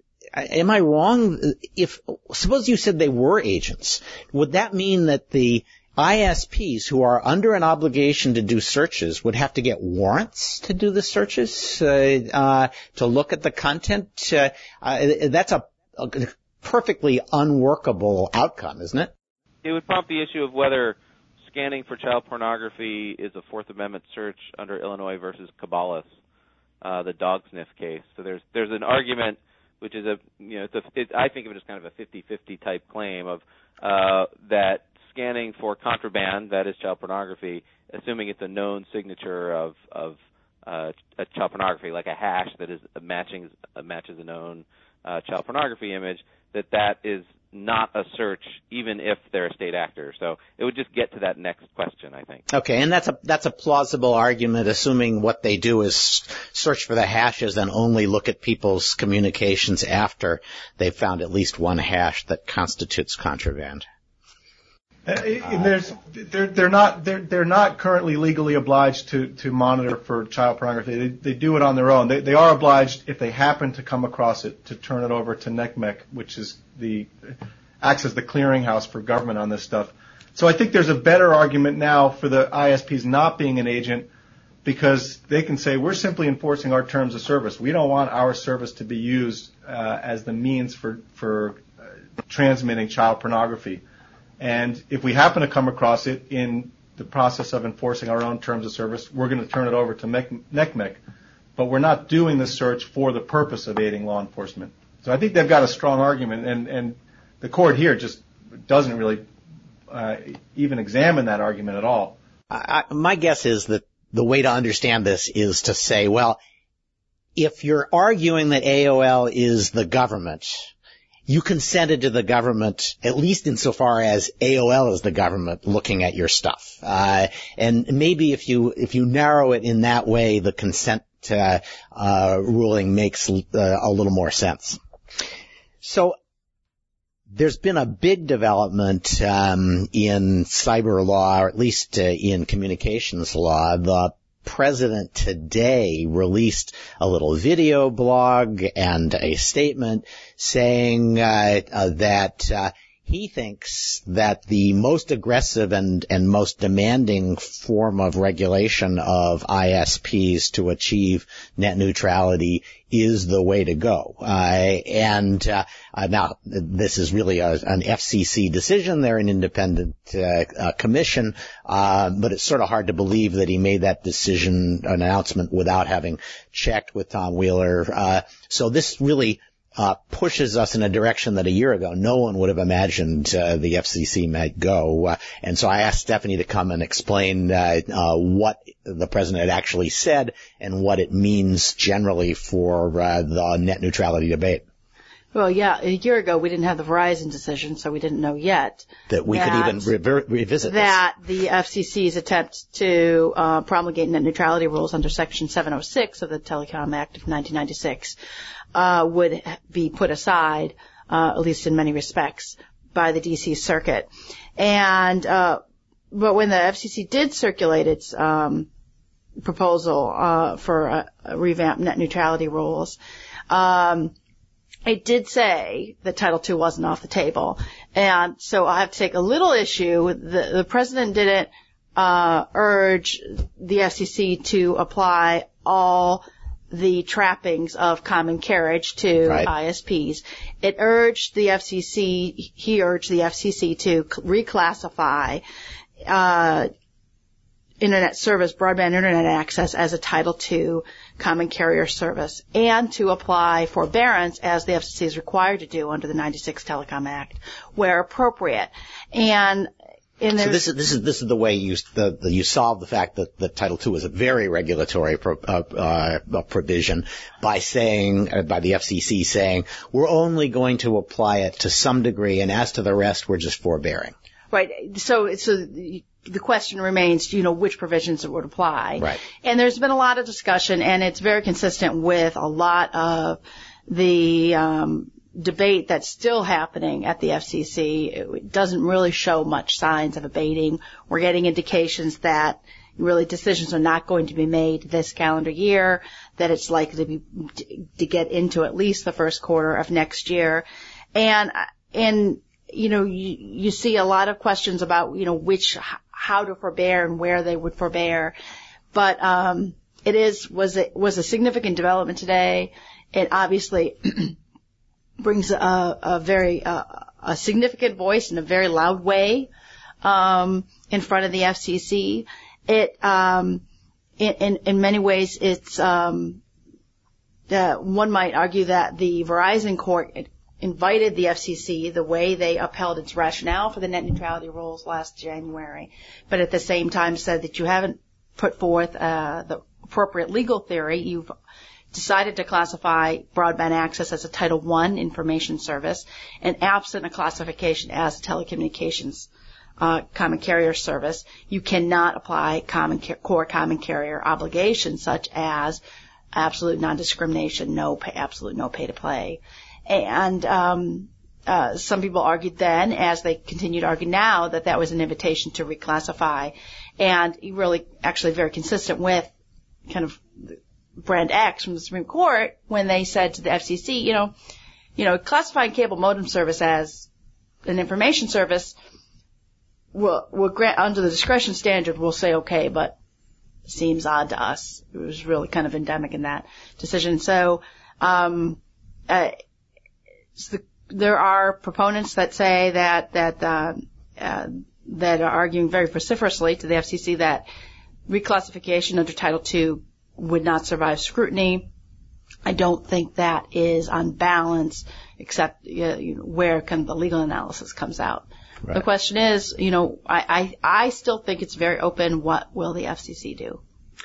am I wrong? If, suppose you said they were agents, would that mean that the I S Ps who are under an obligation to do searches would have to get warrants to do the searches, uh, uh, to look at the content? Uh, uh, that's a, a perfectly unworkable outcome, isn't it? It would prompt the issue of whether scanning for child pornography is a Fourth Amendment search under Illinois versus Cabalas, uh, the dog sniff case. So there's, there's an argument which is a, you know, it's a, it, I think of it as kind of a fifty-fifty type claim of uh, that scanning for contraband, that is child pornography, assuming it's a known signature of of uh, a child pornography, like a hash that is matching uh, matches a known uh, child pornography image, that that is not a search, even if they're a state actor. So it would just get to that next question, I think. Okay, and that's a that's a plausible argument, assuming what they do is search for the hashes and only look at people's communications after they've found at least one hash that constitutes contraband. Uh, and there's, they're, they're not, they're, they're not currently legally obliged to, to monitor for child pornography. They, they do it on their own. They, they are obliged, if they happen to come across it, to turn it over to NCMEC, which is the, acts as the clearinghouse for government on this stuff. So I think there's a better argument now for the I S Ps not being an agent, because they can say, we're simply enforcing our terms of service. We don't want our service to be used, uh, as the means for, for uh, transmitting child pornography. And if we happen to come across it in the process of enforcing our own terms of service, we're going to turn it over to NCMEC. But we're not doing the search for the purpose of aiding law enforcement. So I think they've got a strong argument, and, and the court here just doesn't really uh, even examine that argument at all. I, my guess is that the way to understand this is to say, well, if you're arguing that A O L is the government, you consented to the government, at least insofar as A O L is the government looking at your stuff. Uh, and maybe if you, if you narrow it in that way, the consent, uh, uh, ruling makes uh, a little more sense. So, there's been a big development, um, in cyber law, or at least uh, in communications law. The President today released a little video blog and a statement saying uh, uh, that uh, he thinks that the most aggressive and, and most demanding form of regulation of I S Ps to achieve net neutrality is the way to go. Uh, and uh, uh, now, this is really a, an F C C decision. They're an independent uh, uh, commission, uh, but it's sort of hard to believe that he made that decision, an announcement, without having checked with Tom Wheeler. Uh, so this really Uh, pushes us in a direction that a year ago no one would have imagined uh, the F C C might go. Uh, and so I asked Stephanie to come and explain uh, uh, what the president had actually said and what it means generally for uh, the net neutrality debate. Well, yeah, a year ago we didn't have the Verizon decision, so we didn't know yet that we that, could even re- revisit that this. the F C C's attempt to uh, promulgate net neutrality rules under Section seven oh six of the Telecom Act of nineteen ninety-six uh, would be put aside, uh, at least in many respects, by the D C Circuit. And uh, but when the F C C did circulate its um, proposal uh, for a, a revamped net neutrality rules, um, it did say that Title two wasn't off the table, And so I have to take a little issue. The, the president didn't uh, urge the F C C to apply all the trappings of common carriage to right. I S Ps. It urged the F C C, he urged the F C C to reclassify uh internet service, broadband internet access as a Title two common carrier service, and to apply forbearance as the F C C is required to do under the ninety-six Telecom Act where appropriate. And And so this is this is this is the way you the, the you solve the fact that, that Title two is a very regulatory pro, uh, uh, provision by saying uh, by the F C C saying we're only going to apply it to some degree, and as to the rest, we're just forbearing. Right. So so the question remains, you know, which provisions it would apply. Right. And there's been a lot of discussion, and it's very consistent with a lot of the um debate that's still happening at the F C C. It doesn't really show much signs of abating. We're getting indications that really decisions are not going to be made this calendar year, that it's likely to be, to get into at least the first quarter of next year. And, and, you know, you, you see a lot of questions about, you know, which, how to forbear and where they would forbear. But, um, it is, was it, was a significant development today. It obviously brings a, a very, uh, a significant voice in a very loud way, um, in front of the F C C. It, um, in, in, in many ways, it's, um, uh, one might argue that the Verizon court invited the F C C the way they upheld its rationale for the net neutrality rules last January, but at the same time said that you haven't put forth, uh, the appropriate legal theory. You've decided to classify broadband access as a Title one information service, and absent a classification as a telecommunications uh, common carrier service, you cannot apply common car- core common carrier obligations such as absolute non-discrimination, no pay, absolute no pay to play. And um, uh, some people argued then, as they continue to argue now, that that was an invitation to reclassify, and really actually very consistent with kind of Brand X from the Supreme Court when they said to the F C C, you know, you know, classifying cable modem service as an information service will, will grant, under the discretion standard, we'll say okay, but it seems odd to us. It was really kind of endemic in that decision. So, um, uh, so the, there are proponents that say that, that, uh, uh, that are arguing very vociferously to the F C C that reclassification under Title two would not survive scrutiny. I don't think that is on balance, except you know, where kind of the legal analysis comes out. Right. The question is, you know, I, I, I still think it's very open. What will the F C C do?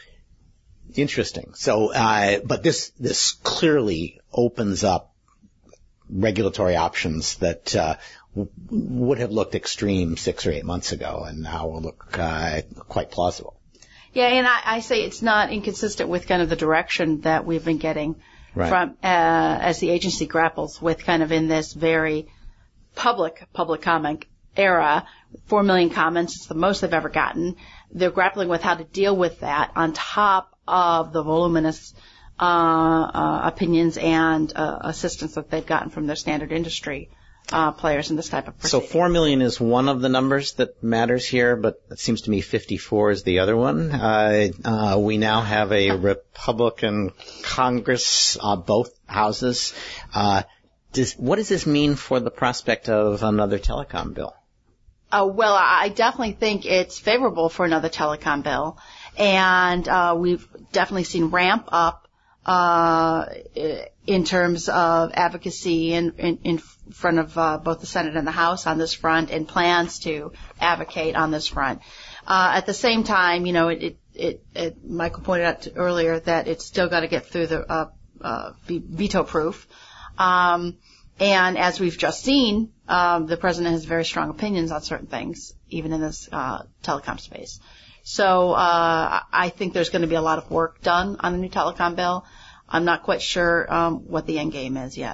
Interesting. So, uh, but this, this clearly opens up regulatory options that, uh, w- would have looked extreme six or eight months ago and now will look, uh, quite plausible. Yeah, and I, I say it's not inconsistent with kind of the direction that we've been getting right. from, uh, as the agency grapples with kind of in this very public, public comment era. Four million comments, it's the most they've ever gotten. They're grappling with how to deal with that on top of the voluminous, uh, uh, opinions and, uh, assistance that they've gotten from their standard industry Uh, players in this type of proceeding. So four million is one of the numbers that matters here, but it seems to me fifty-four is the other one. Uh, uh, we now have a Republican Congress, uh, both houses. Uh, does, what does this mean for the prospect of another telecom bill? Uh, well, I definitely think it's favorable for another telecom bill. And, uh, we've definitely seen ramp up, uh, in terms of advocacy in, in, in front of uh, both the Senate and the House on this front, and plans to advocate on this front. Uh, at the same time, you know, it, it, it, it Michael pointed out to earlier that it's still got to get through the uh, uh, veto proof. Um, and as we've just seen, um, the president has very strong opinions on certain things, even in this uh, telecom space. So uh, I think there's going to be a lot of work done on the new telecom bill. I'm not quite sure um, what the end game is yet.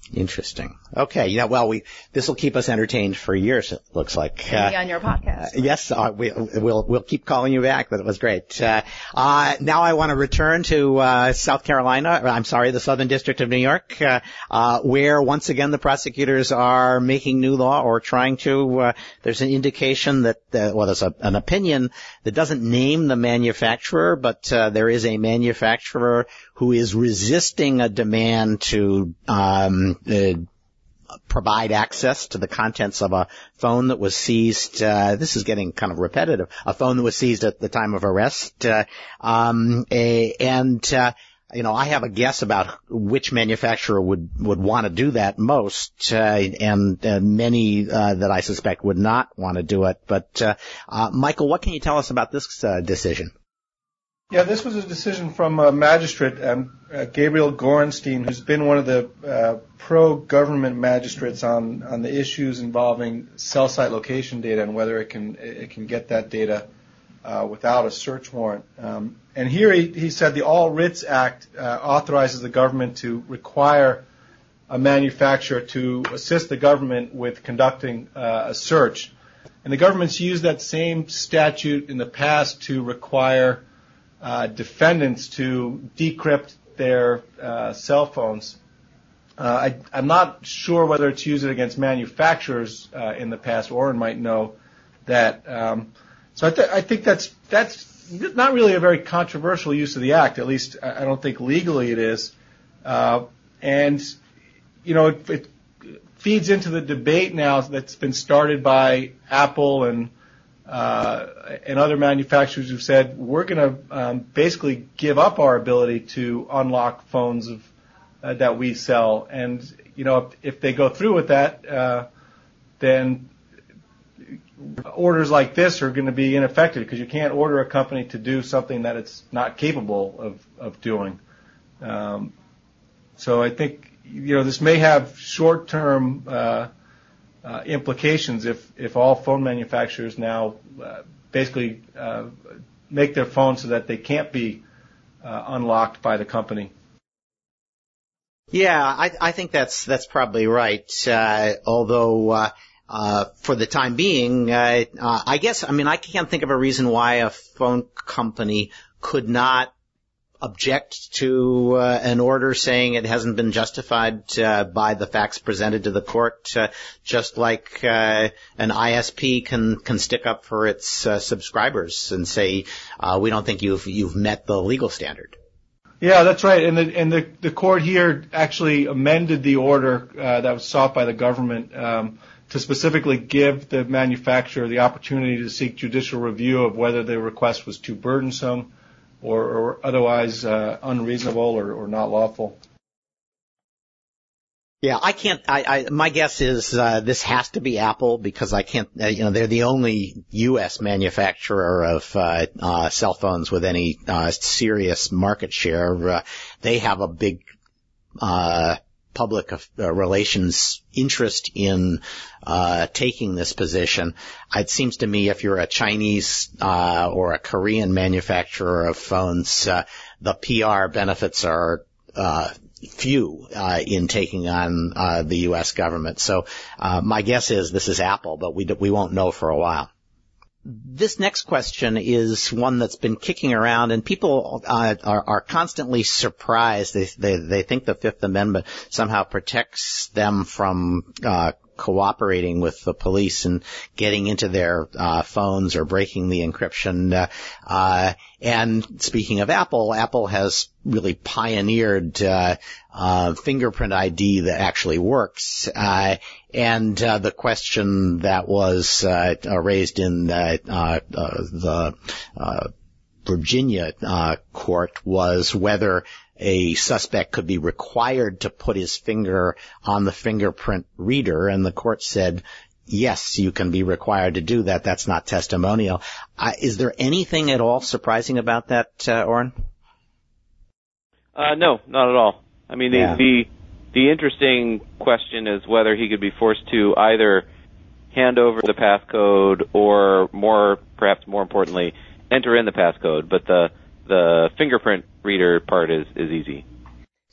Interesting. Okay. Yeah. Well, we this will keep us entertained for years. It looks like. Uh, Maybe on your podcast. Uh, yes. Uh, we, we'll we'll keep calling you back. But it was great. Uh, uh, now I want to return to uh, South Carolina. I'm sorry, the Southern District of New York, uh, uh, where once again the prosecutors are making new law or trying to. Uh, there's an indication that uh, well, there's a, an opinion that doesn't name the manufacturer, but uh, there is a manufacturer who is resisting a demand to um, uh, provide access to the contents of a phone that was seized. Uh, this is getting kind of repetitive. A phone that was seized at the time of arrest. Uh, um, a, and, uh, you know, I have a guess about which manufacturer would, would want to do that most, uh, and uh, many uh, that I suspect would not want to do it. But, uh, uh, Michael, what can you tell us about this uh, decision? Yeah, this was a decision from a magistrate, um, uh, Gabriel Gorenstein, who's been one of the uh, pro-government magistrates on, on the issues involving cell site location data and whether it can it can get that data uh, without a search warrant. Um, and here he, he said the All Writs Act uh, authorizes the government to require a manufacturer to assist the government with conducting uh, a search. And the government's used that same statute in the past to require Uh, defendants to decrypt their uh, cell phones. Uh, I, I'm not sure whether it's used against manufacturers uh, in the past. Oren might know that. Um, so I, th- I think that's that's not really a very controversial use of the act. At least I don't think legally it is. Uh, and you know, it, it feeds into the debate now that's been started by Apple and Uh, and other manufacturers who've said we're going to um, basically give up our ability to unlock phones of, uh, that we sell. And, you know, if, if they go through with that, uh, then orders like this are going to be ineffective because you can't order a company to do something that it's not capable of, of doing. Um, so I think, you know, this may have short-term uh Uh, implications if, if all phone manufacturers now uh, basically uh, make their phones so that they can't be uh, unlocked by the company. Yeah, I, I think that's that's probably right. Uh, although uh, uh, for the time being, uh, uh, I guess I mean I can't think of a reason why a phone company could not object to uh, an order saying it hasn't been justified uh, by the facts presented to the court, uh, just like uh, an I S P can can stick up for its uh, subscribers and say uh, we don't think you've you've met the legal standard. Yeah, that's right. And the and the, the court here actually amended the order uh, that was sought by the government um, to specifically give the manufacturer the opportunity to seek judicial review of whether the request was too burdensome or, or otherwise uh, unreasonable or, or not lawful. Yeah, I can't. I, I my guess is uh, this has to be Apple because I can't. Uh, you know, they're the only U S manufacturer of uh, uh, cell phones with any uh, serious market share. Uh, they have a big uh, public uh, relations interest in uh taking this position. It seems to me if you're a Chinese uh or a Korean manufacturer of phones, uh, the P R benefits are uh few uh in taking on uh the U S government. So uh my guess is this is Apple, but we d- we won't know for a while. This next question is one that's been kicking around, and people uh, are, are constantly surprised. They, they they think the Fifth Amendment somehow protects them from uh, cooperating with the police and getting into their uh, phones or breaking the encryption. Uh, uh, and speaking of Apple, Apple has really pioneered uh, uh, fingerprint I D that actually works. Uh, and uh, the question that was uh, uh, raised in uh, uh, uh, the uh, Virginia uh, court was whether a suspect could be required to put his finger on the fingerprint reader, and the court said, yes, you can be required to do that. That's not testimonial. Uh, is there anything at all surprising about that, uh, Oren? Uh, no, not at all. I mean, the, yeah. the the interesting question is whether he could be forced to either hand over the passcode or, more perhaps more importantly, enter in the passcode. But the the fingerprint reader part is, is easy.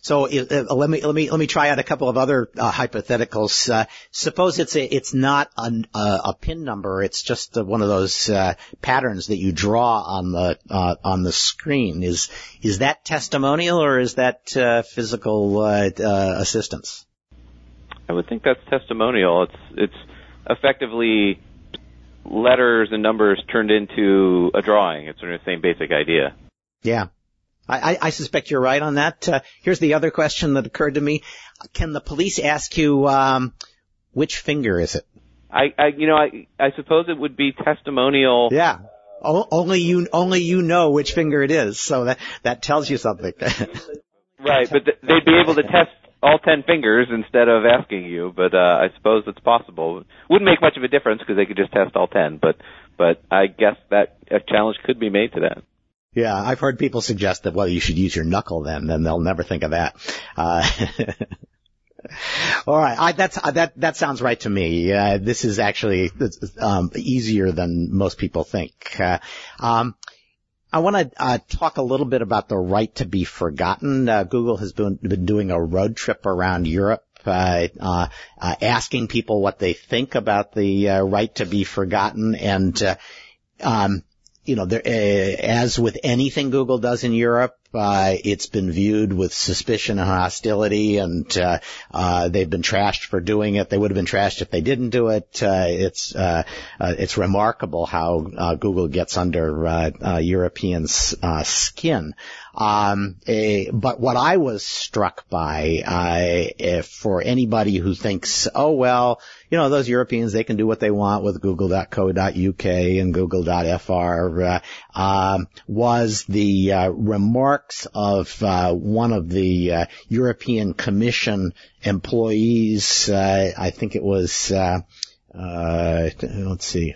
So uh, let me let me let me try out a couple of other uh, hypotheticals. Uh, suppose it's a, it's not a, a, a pin number; it's just uh, one of those uh, patterns that you draw on the uh, on the screen. Is is that testimonial or is that uh, physical uh, uh, assistance? I would think that's testimonial. It's it's effectively letters and numbers turned into a drawing. It's sort of the same basic idea. Yeah. I, I suspect you're right on that. Uh, here's the other question that occurred to me. Can the police ask you, um, which finger is it? I, I you know, I, I suppose it would be testimonial. Yeah. O- only you, only you know which finger it is. So that, that tells you something. Right, but th- they'd be able to test all ten fingers instead of asking you, but, uh, I suppose it's possible. Wouldn't make much of a difference because they could just test all ten, but, but I guess that a challenge could be made to that. Yeah, I've heard people suggest that, well, you should use your knuckle then, then they'll never think of that. Uh, all right, I, that's, uh, that, that sounds right to me. Uh, this is actually, um, easier than most people think. Uh, um, I want to uh, talk a little bit about the right to be forgotten. Uh, Google has been, been doing a road trip around Europe. Uh, uh, uh, asking people what they think about the uh, right to be forgotten, and uh, um, you know, there, uh, as with anything Google does in Europe, uh, it's been viewed with suspicion and hostility, and uh, uh, they've been trashed for doing it. They would have been trashed if they didn't do it. Uh, it's uh, uh, it's remarkable how uh, Google gets under uh, uh, Europeans' uh, skin. Um, a, but what I was struck by, uh, if for anybody who thinks, oh well, you know, those Europeans, they can do what they want with google dot co dot U K and google dot F R, uh, um, was the uh, remarks of uh, one of the uh, European Commission employees. Uh, I think it was, uh, uh, let's see,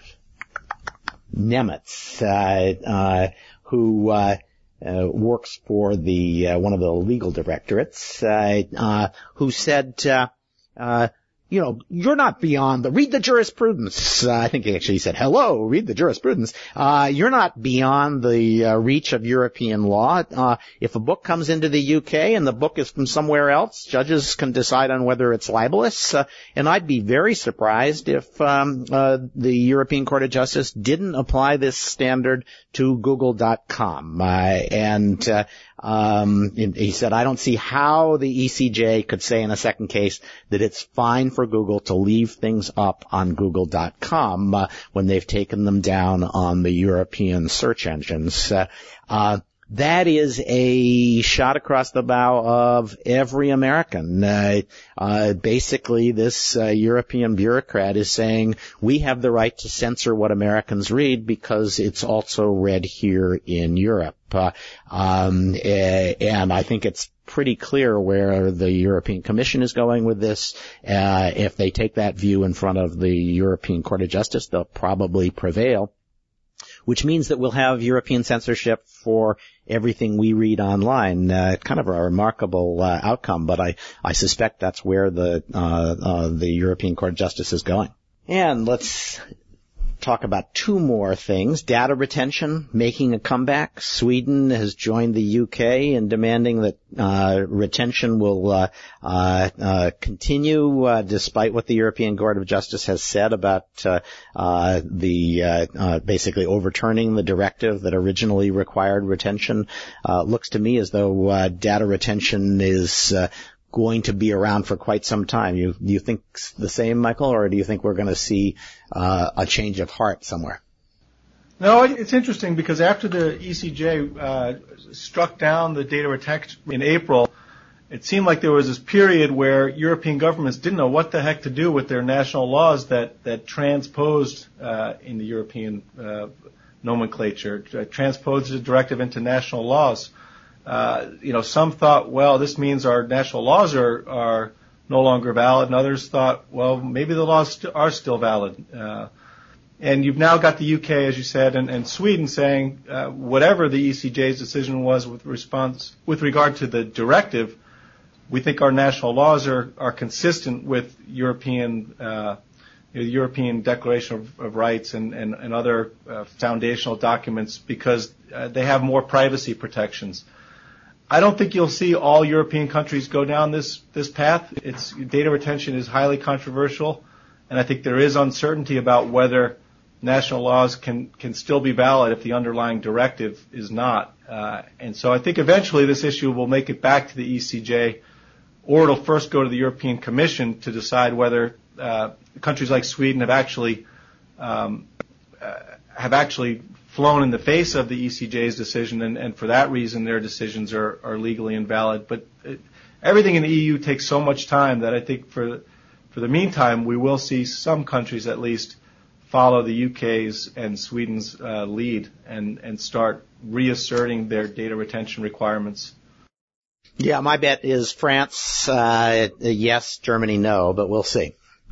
Nemetz, uh, uh, who. Uh, Uh, works for the uh, one of the legal directorates, uh, uh, who said, uh, uh, you know, you're not beyond the, read the jurisprudence. Uh, I think he actually said, hello, read the jurisprudence. Uh, you're not beyond the uh, reach of European law. Uh, if a book comes into the U K and the book is from somewhere else, judges can decide on whether it's libelous. Uh, and I'd be very surprised if um, uh, the European Court of Justice didn't apply this standard to google dot com. Uh, and uh, um, he said, I don't see how the E C J could say in a second case that it's fine for Google to leave things up on google dot com uh, when they've taken them down on the European search engines. Uh, uh, that is a shot across the bow of every American. Uh, uh, basically, this uh, European bureaucrat is saying we have the right to censor what Americans read because it's also read here in Europe. Uh, um, and I think it's pretty clear where the European Commission is going with this. Uh, if they take that view in front of the European Court of Justice, they'll probably prevail, which means that we'll have European censorship for everything we read online. Uh, kind of a remarkable uh, outcome, but I, I suspect that's where the uh, uh, the European Court of Justice is going. And let's talk about two more things. Data retention making a comeback. Sweden has joined the U K in demanding that uh, retention will uh, uh, uh, continue uh, despite what the European Court of Justice has said about uh, uh, the uh, uh, basically overturning the directive that originally required retention. Uh, looks to me as though uh, data retention is uh, going to be around for quite some time. You, do you think the same, Michael, or do you think we're going to see uh, a change of heart somewhere? No, it's interesting because after the E C J uh, struck down the data retention in April, it seemed like there was this period where European governments didn't know what the heck to do with their national laws that, that transposed uh, in the European uh, nomenclature, transposed the directive into national laws. Uh, you know, some thought, well, this means our national laws are, are no longer valid, and others thought, well, maybe the laws st- are still valid. Uh, and you've now got the U K, as you said, and, and Sweden saying, uh, whatever the E C J's decision was with response, with regard to the directive, we think our national laws are, are consistent with European, uh, you know, the European Declaration of, of Rights and, and, and other uh, foundational documents because uh, they have more privacy protections. I don't think you'll see all European countries go down this, this path. It's, data retention is highly controversial, and I think there is uncertainty about whether national laws can, can still be valid if the underlying directive is not. Uh, and so I think eventually this issue will make it back to the E C J, or it'll first go to the European Commission to decide whether uh, countries like Sweden have actually um, uh, have actually flown in the face of the E C J's decision, and, and for that reason their decisions are, are legally invalid. But it, everything in the E U takes so much time that I think for for the meantime we will see some countries at least follow the U K's and Sweden's uh, lead and, and start reasserting their data retention requirements. Yeah, my bet is France, uh, yes, Germany, no, but we'll see.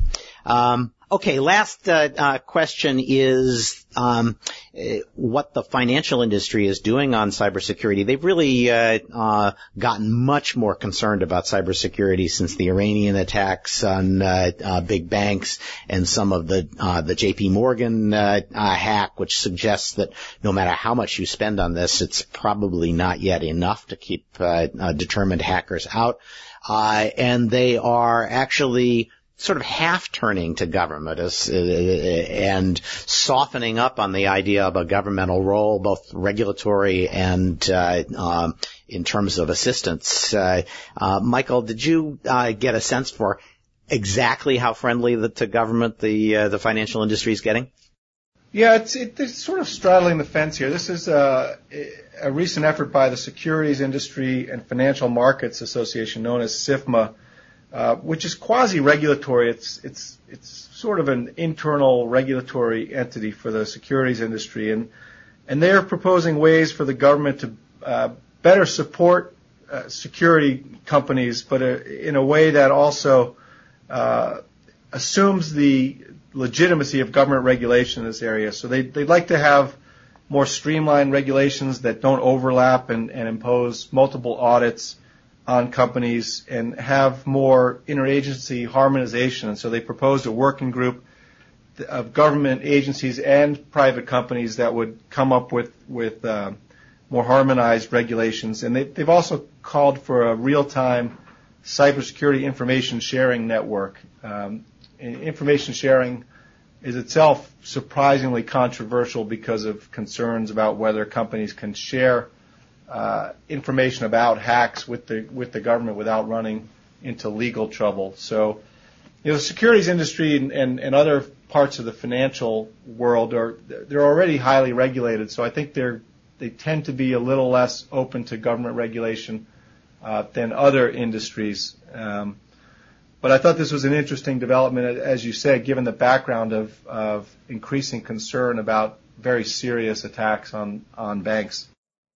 Um, okay, last uh, uh, question is um, uh, what the financial industry is doing on cybersecurity. They've really uh, uh, gotten much more concerned about cybersecurity since the Iranian attacks on uh, uh, big banks and some of the uh, the J P Morgan uh, uh, hack, which suggests that no matter how much you spend on this, it's probably not yet enough to keep uh, uh, determined hackers out. Uh, and they are actually sort of half-turning to government as, uh, and softening up on the idea of a governmental role, both regulatory and uh, um, in terms of assistance. Uh, uh, Michael, did you uh, get a sense for exactly how friendly the, to government the uh, the financial industry is getting? Yeah, it's, it, it's sort of straddling the fence here. This is a, a recent effort by the Securities Industry and Financial Markets Association, known as SIFMA, Uh, which is quasi-regulatory. It's it's it's sort of an internal regulatory entity for the securities industry, and and they are proposing ways for the government to uh, better support uh, security companies, but uh, in a way that also uh, assumes the legitimacy of government regulation in this area. So they they'd like to have more streamlined regulations that don't overlap and, and impose multiple audits on companies, and have more interagency harmonization. And so they proposed a working group of government agencies and private companies that would come up with, with uh, more harmonized regulations. And they, they've also called for a real-time cybersecurity information sharing network. Um, information sharing is itself surprisingly controversial because of concerns about whether companies can share Uh, information about hacks with the with the government without running into legal trouble. So, you know, the securities industry and, and, and other parts of the financial world are they're already highly regulated. So I think they're they tend to be a little less open to government regulation uh, than other industries. Um, but I thought this was an interesting development, as you said, given the background of of increasing concern about very serious attacks on on banks.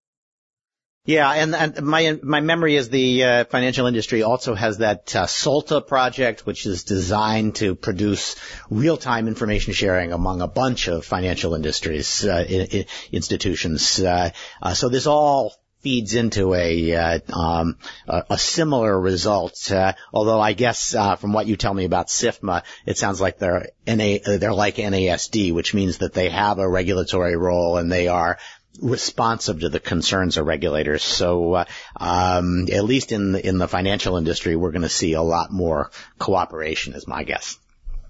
Yeah, and, and my my memory is the uh, financial industry also has that uh, SOLTA project, which is designed to produce real-time information sharing among a bunch of financial industries uh, I- I- institutions. Uh, uh, so this all feeds into a uh, um, a, a similar result. Uh, although I guess uh, from what you tell me about SIFMA, it sounds like they're N A, they're like N A S D, which means that they have a regulatory role and they are responsive to the concerns of regulators. So, uh, um, at least in the, in the financial industry, we're going to see a lot more cooperation, is my guess.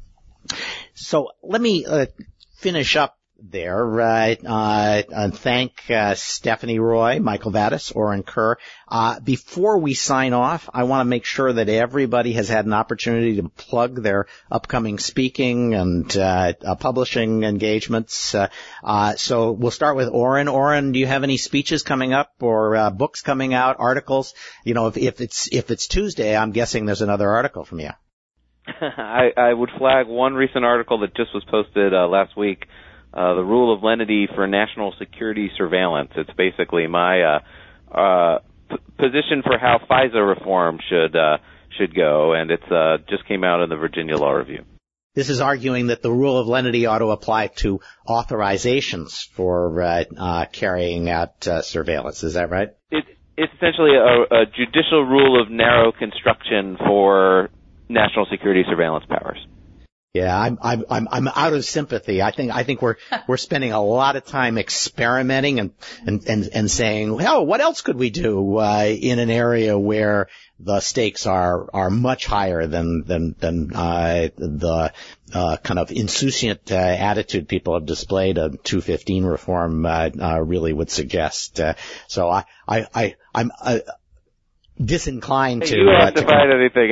So let me uh, finish up there uh, uh, and thank uh, Stephanie Roy, Michael Vatis, Oren Kerr. Uh, before we sign off, I want to make sure that everybody has had an opportunity to plug their upcoming speaking and uh, uh, publishing engagements. Uh, uh, so we'll start with Oren. Oren, do you have any speeches coming up or uh, books coming out, articles? You know, if, if it's if it's Tuesday, I'm guessing there's another article from you. I, I would flag one recent article that just was posted uh, last week. Uh, the rule of lenity for national security surveillance. It's basically my uh, uh, p- position for how FISA reform should uh, should go, and it's uh, just came out in the Virginia Law Review. This is arguing that the rule of lenity ought to apply to authorizations for uh, uh, carrying out uh, surveillance. Is that right? It, it's essentially a, a judicial rule of narrow construction for national security surveillance powers. Yeah, I'm I'm I'm I'm out of sympathy. I think I think we're we're spending a lot of time experimenting and and and, and saying, well, what else could we do uh, in an area where the stakes are are much higher than than than uh, the uh, kind of insouciant uh, attitude people have displayed a two fifteen reform uh, uh, really would suggest. Uh, so I I I I'm uh, disinclined to. You don't uh, have to find anything.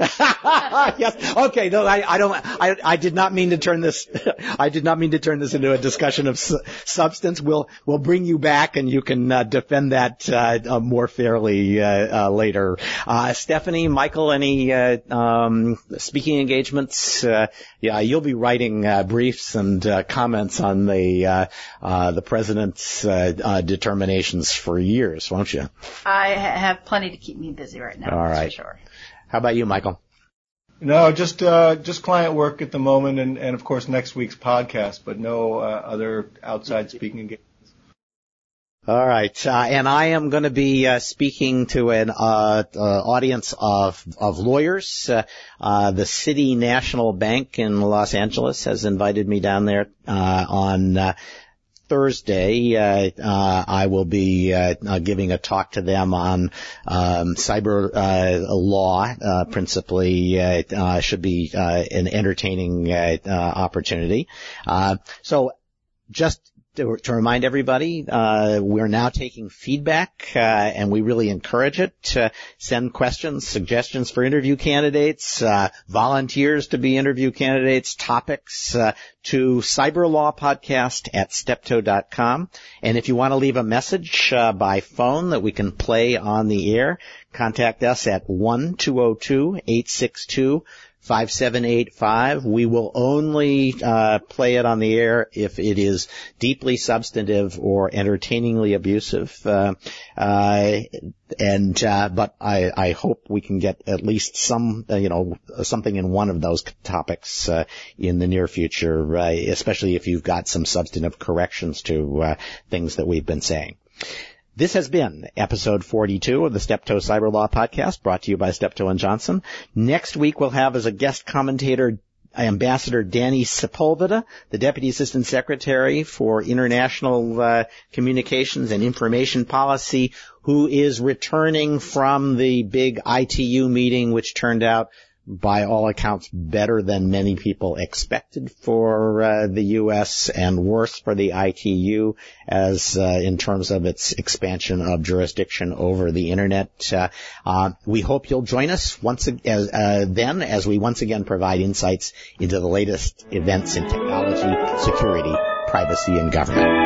Yes. Okay. No, I, I don't. I, I did not mean to turn this. I did not mean to turn this into a discussion of su- substance. We'll we'll bring you back, and you can uh, defend that uh, uh, more fairly uh, uh, later. Uh, Stephanie, Michael, any uh, um, speaking engagements? Uh, yeah, you'll be writing uh, briefs and uh, comments on the uh, uh, the president's uh, uh, determinations for years, won't you? I ha- have plenty to keep me busy right now. All right. For sure. How about you, Michael? No, just uh, just client work at the moment, and, and of course next week's podcast, but no uh, other outside speaking engagements. All right, uh, and I am going to be uh, speaking to an uh, uh, audience of of lawyers. Uh, uh, the City National Bank in Los Angeles has invited me down there uh, on Uh, Thursday, uh, uh, I will be uh, uh, giving a talk to them on um, cyber uh, law. Uh, principally, uh, uh, should be uh, an entertaining uh, uh, opportunity. Uh, so, just to, to remind everybody, uh, we're now taking feedback, uh, and we really encourage it. Uh, send questions, suggestions for interview candidates, uh, volunteers to be interview candidates, topics, uh, to cyberlawpodcast at steptoe dot com. And if you want to leave a message, uh, by phone that we can play on the air, contact us at one two zero two, eight six two, five seven eight five. We will only uh play it on the air if it is deeply substantive or entertainingly abusive. Uh, uh and uh but I I hope we can get at least some uh, you know something in one of those topics uh, in the near future, uh, especially if you've got some substantive corrections to uh, things that we've been saying. This has been episode forty-two of the Steptoe Cyber Law Podcast, brought to you by Steptoe and Johnson. Next week we'll have as a guest commentator Ambassador Danny Sepulveda, the Deputy Assistant Secretary for International uh, Communications and Information Policy, who is returning from the big I T U meeting, which turned out, by all accounts, better than many people expected for uh, the U S and worse for the I T U as uh, in terms of its expansion of jurisdiction over the Internet. Uh, uh, we hope you'll join us once as, uh, then as we once again provide insights into the latest events in technology, security, privacy, and government.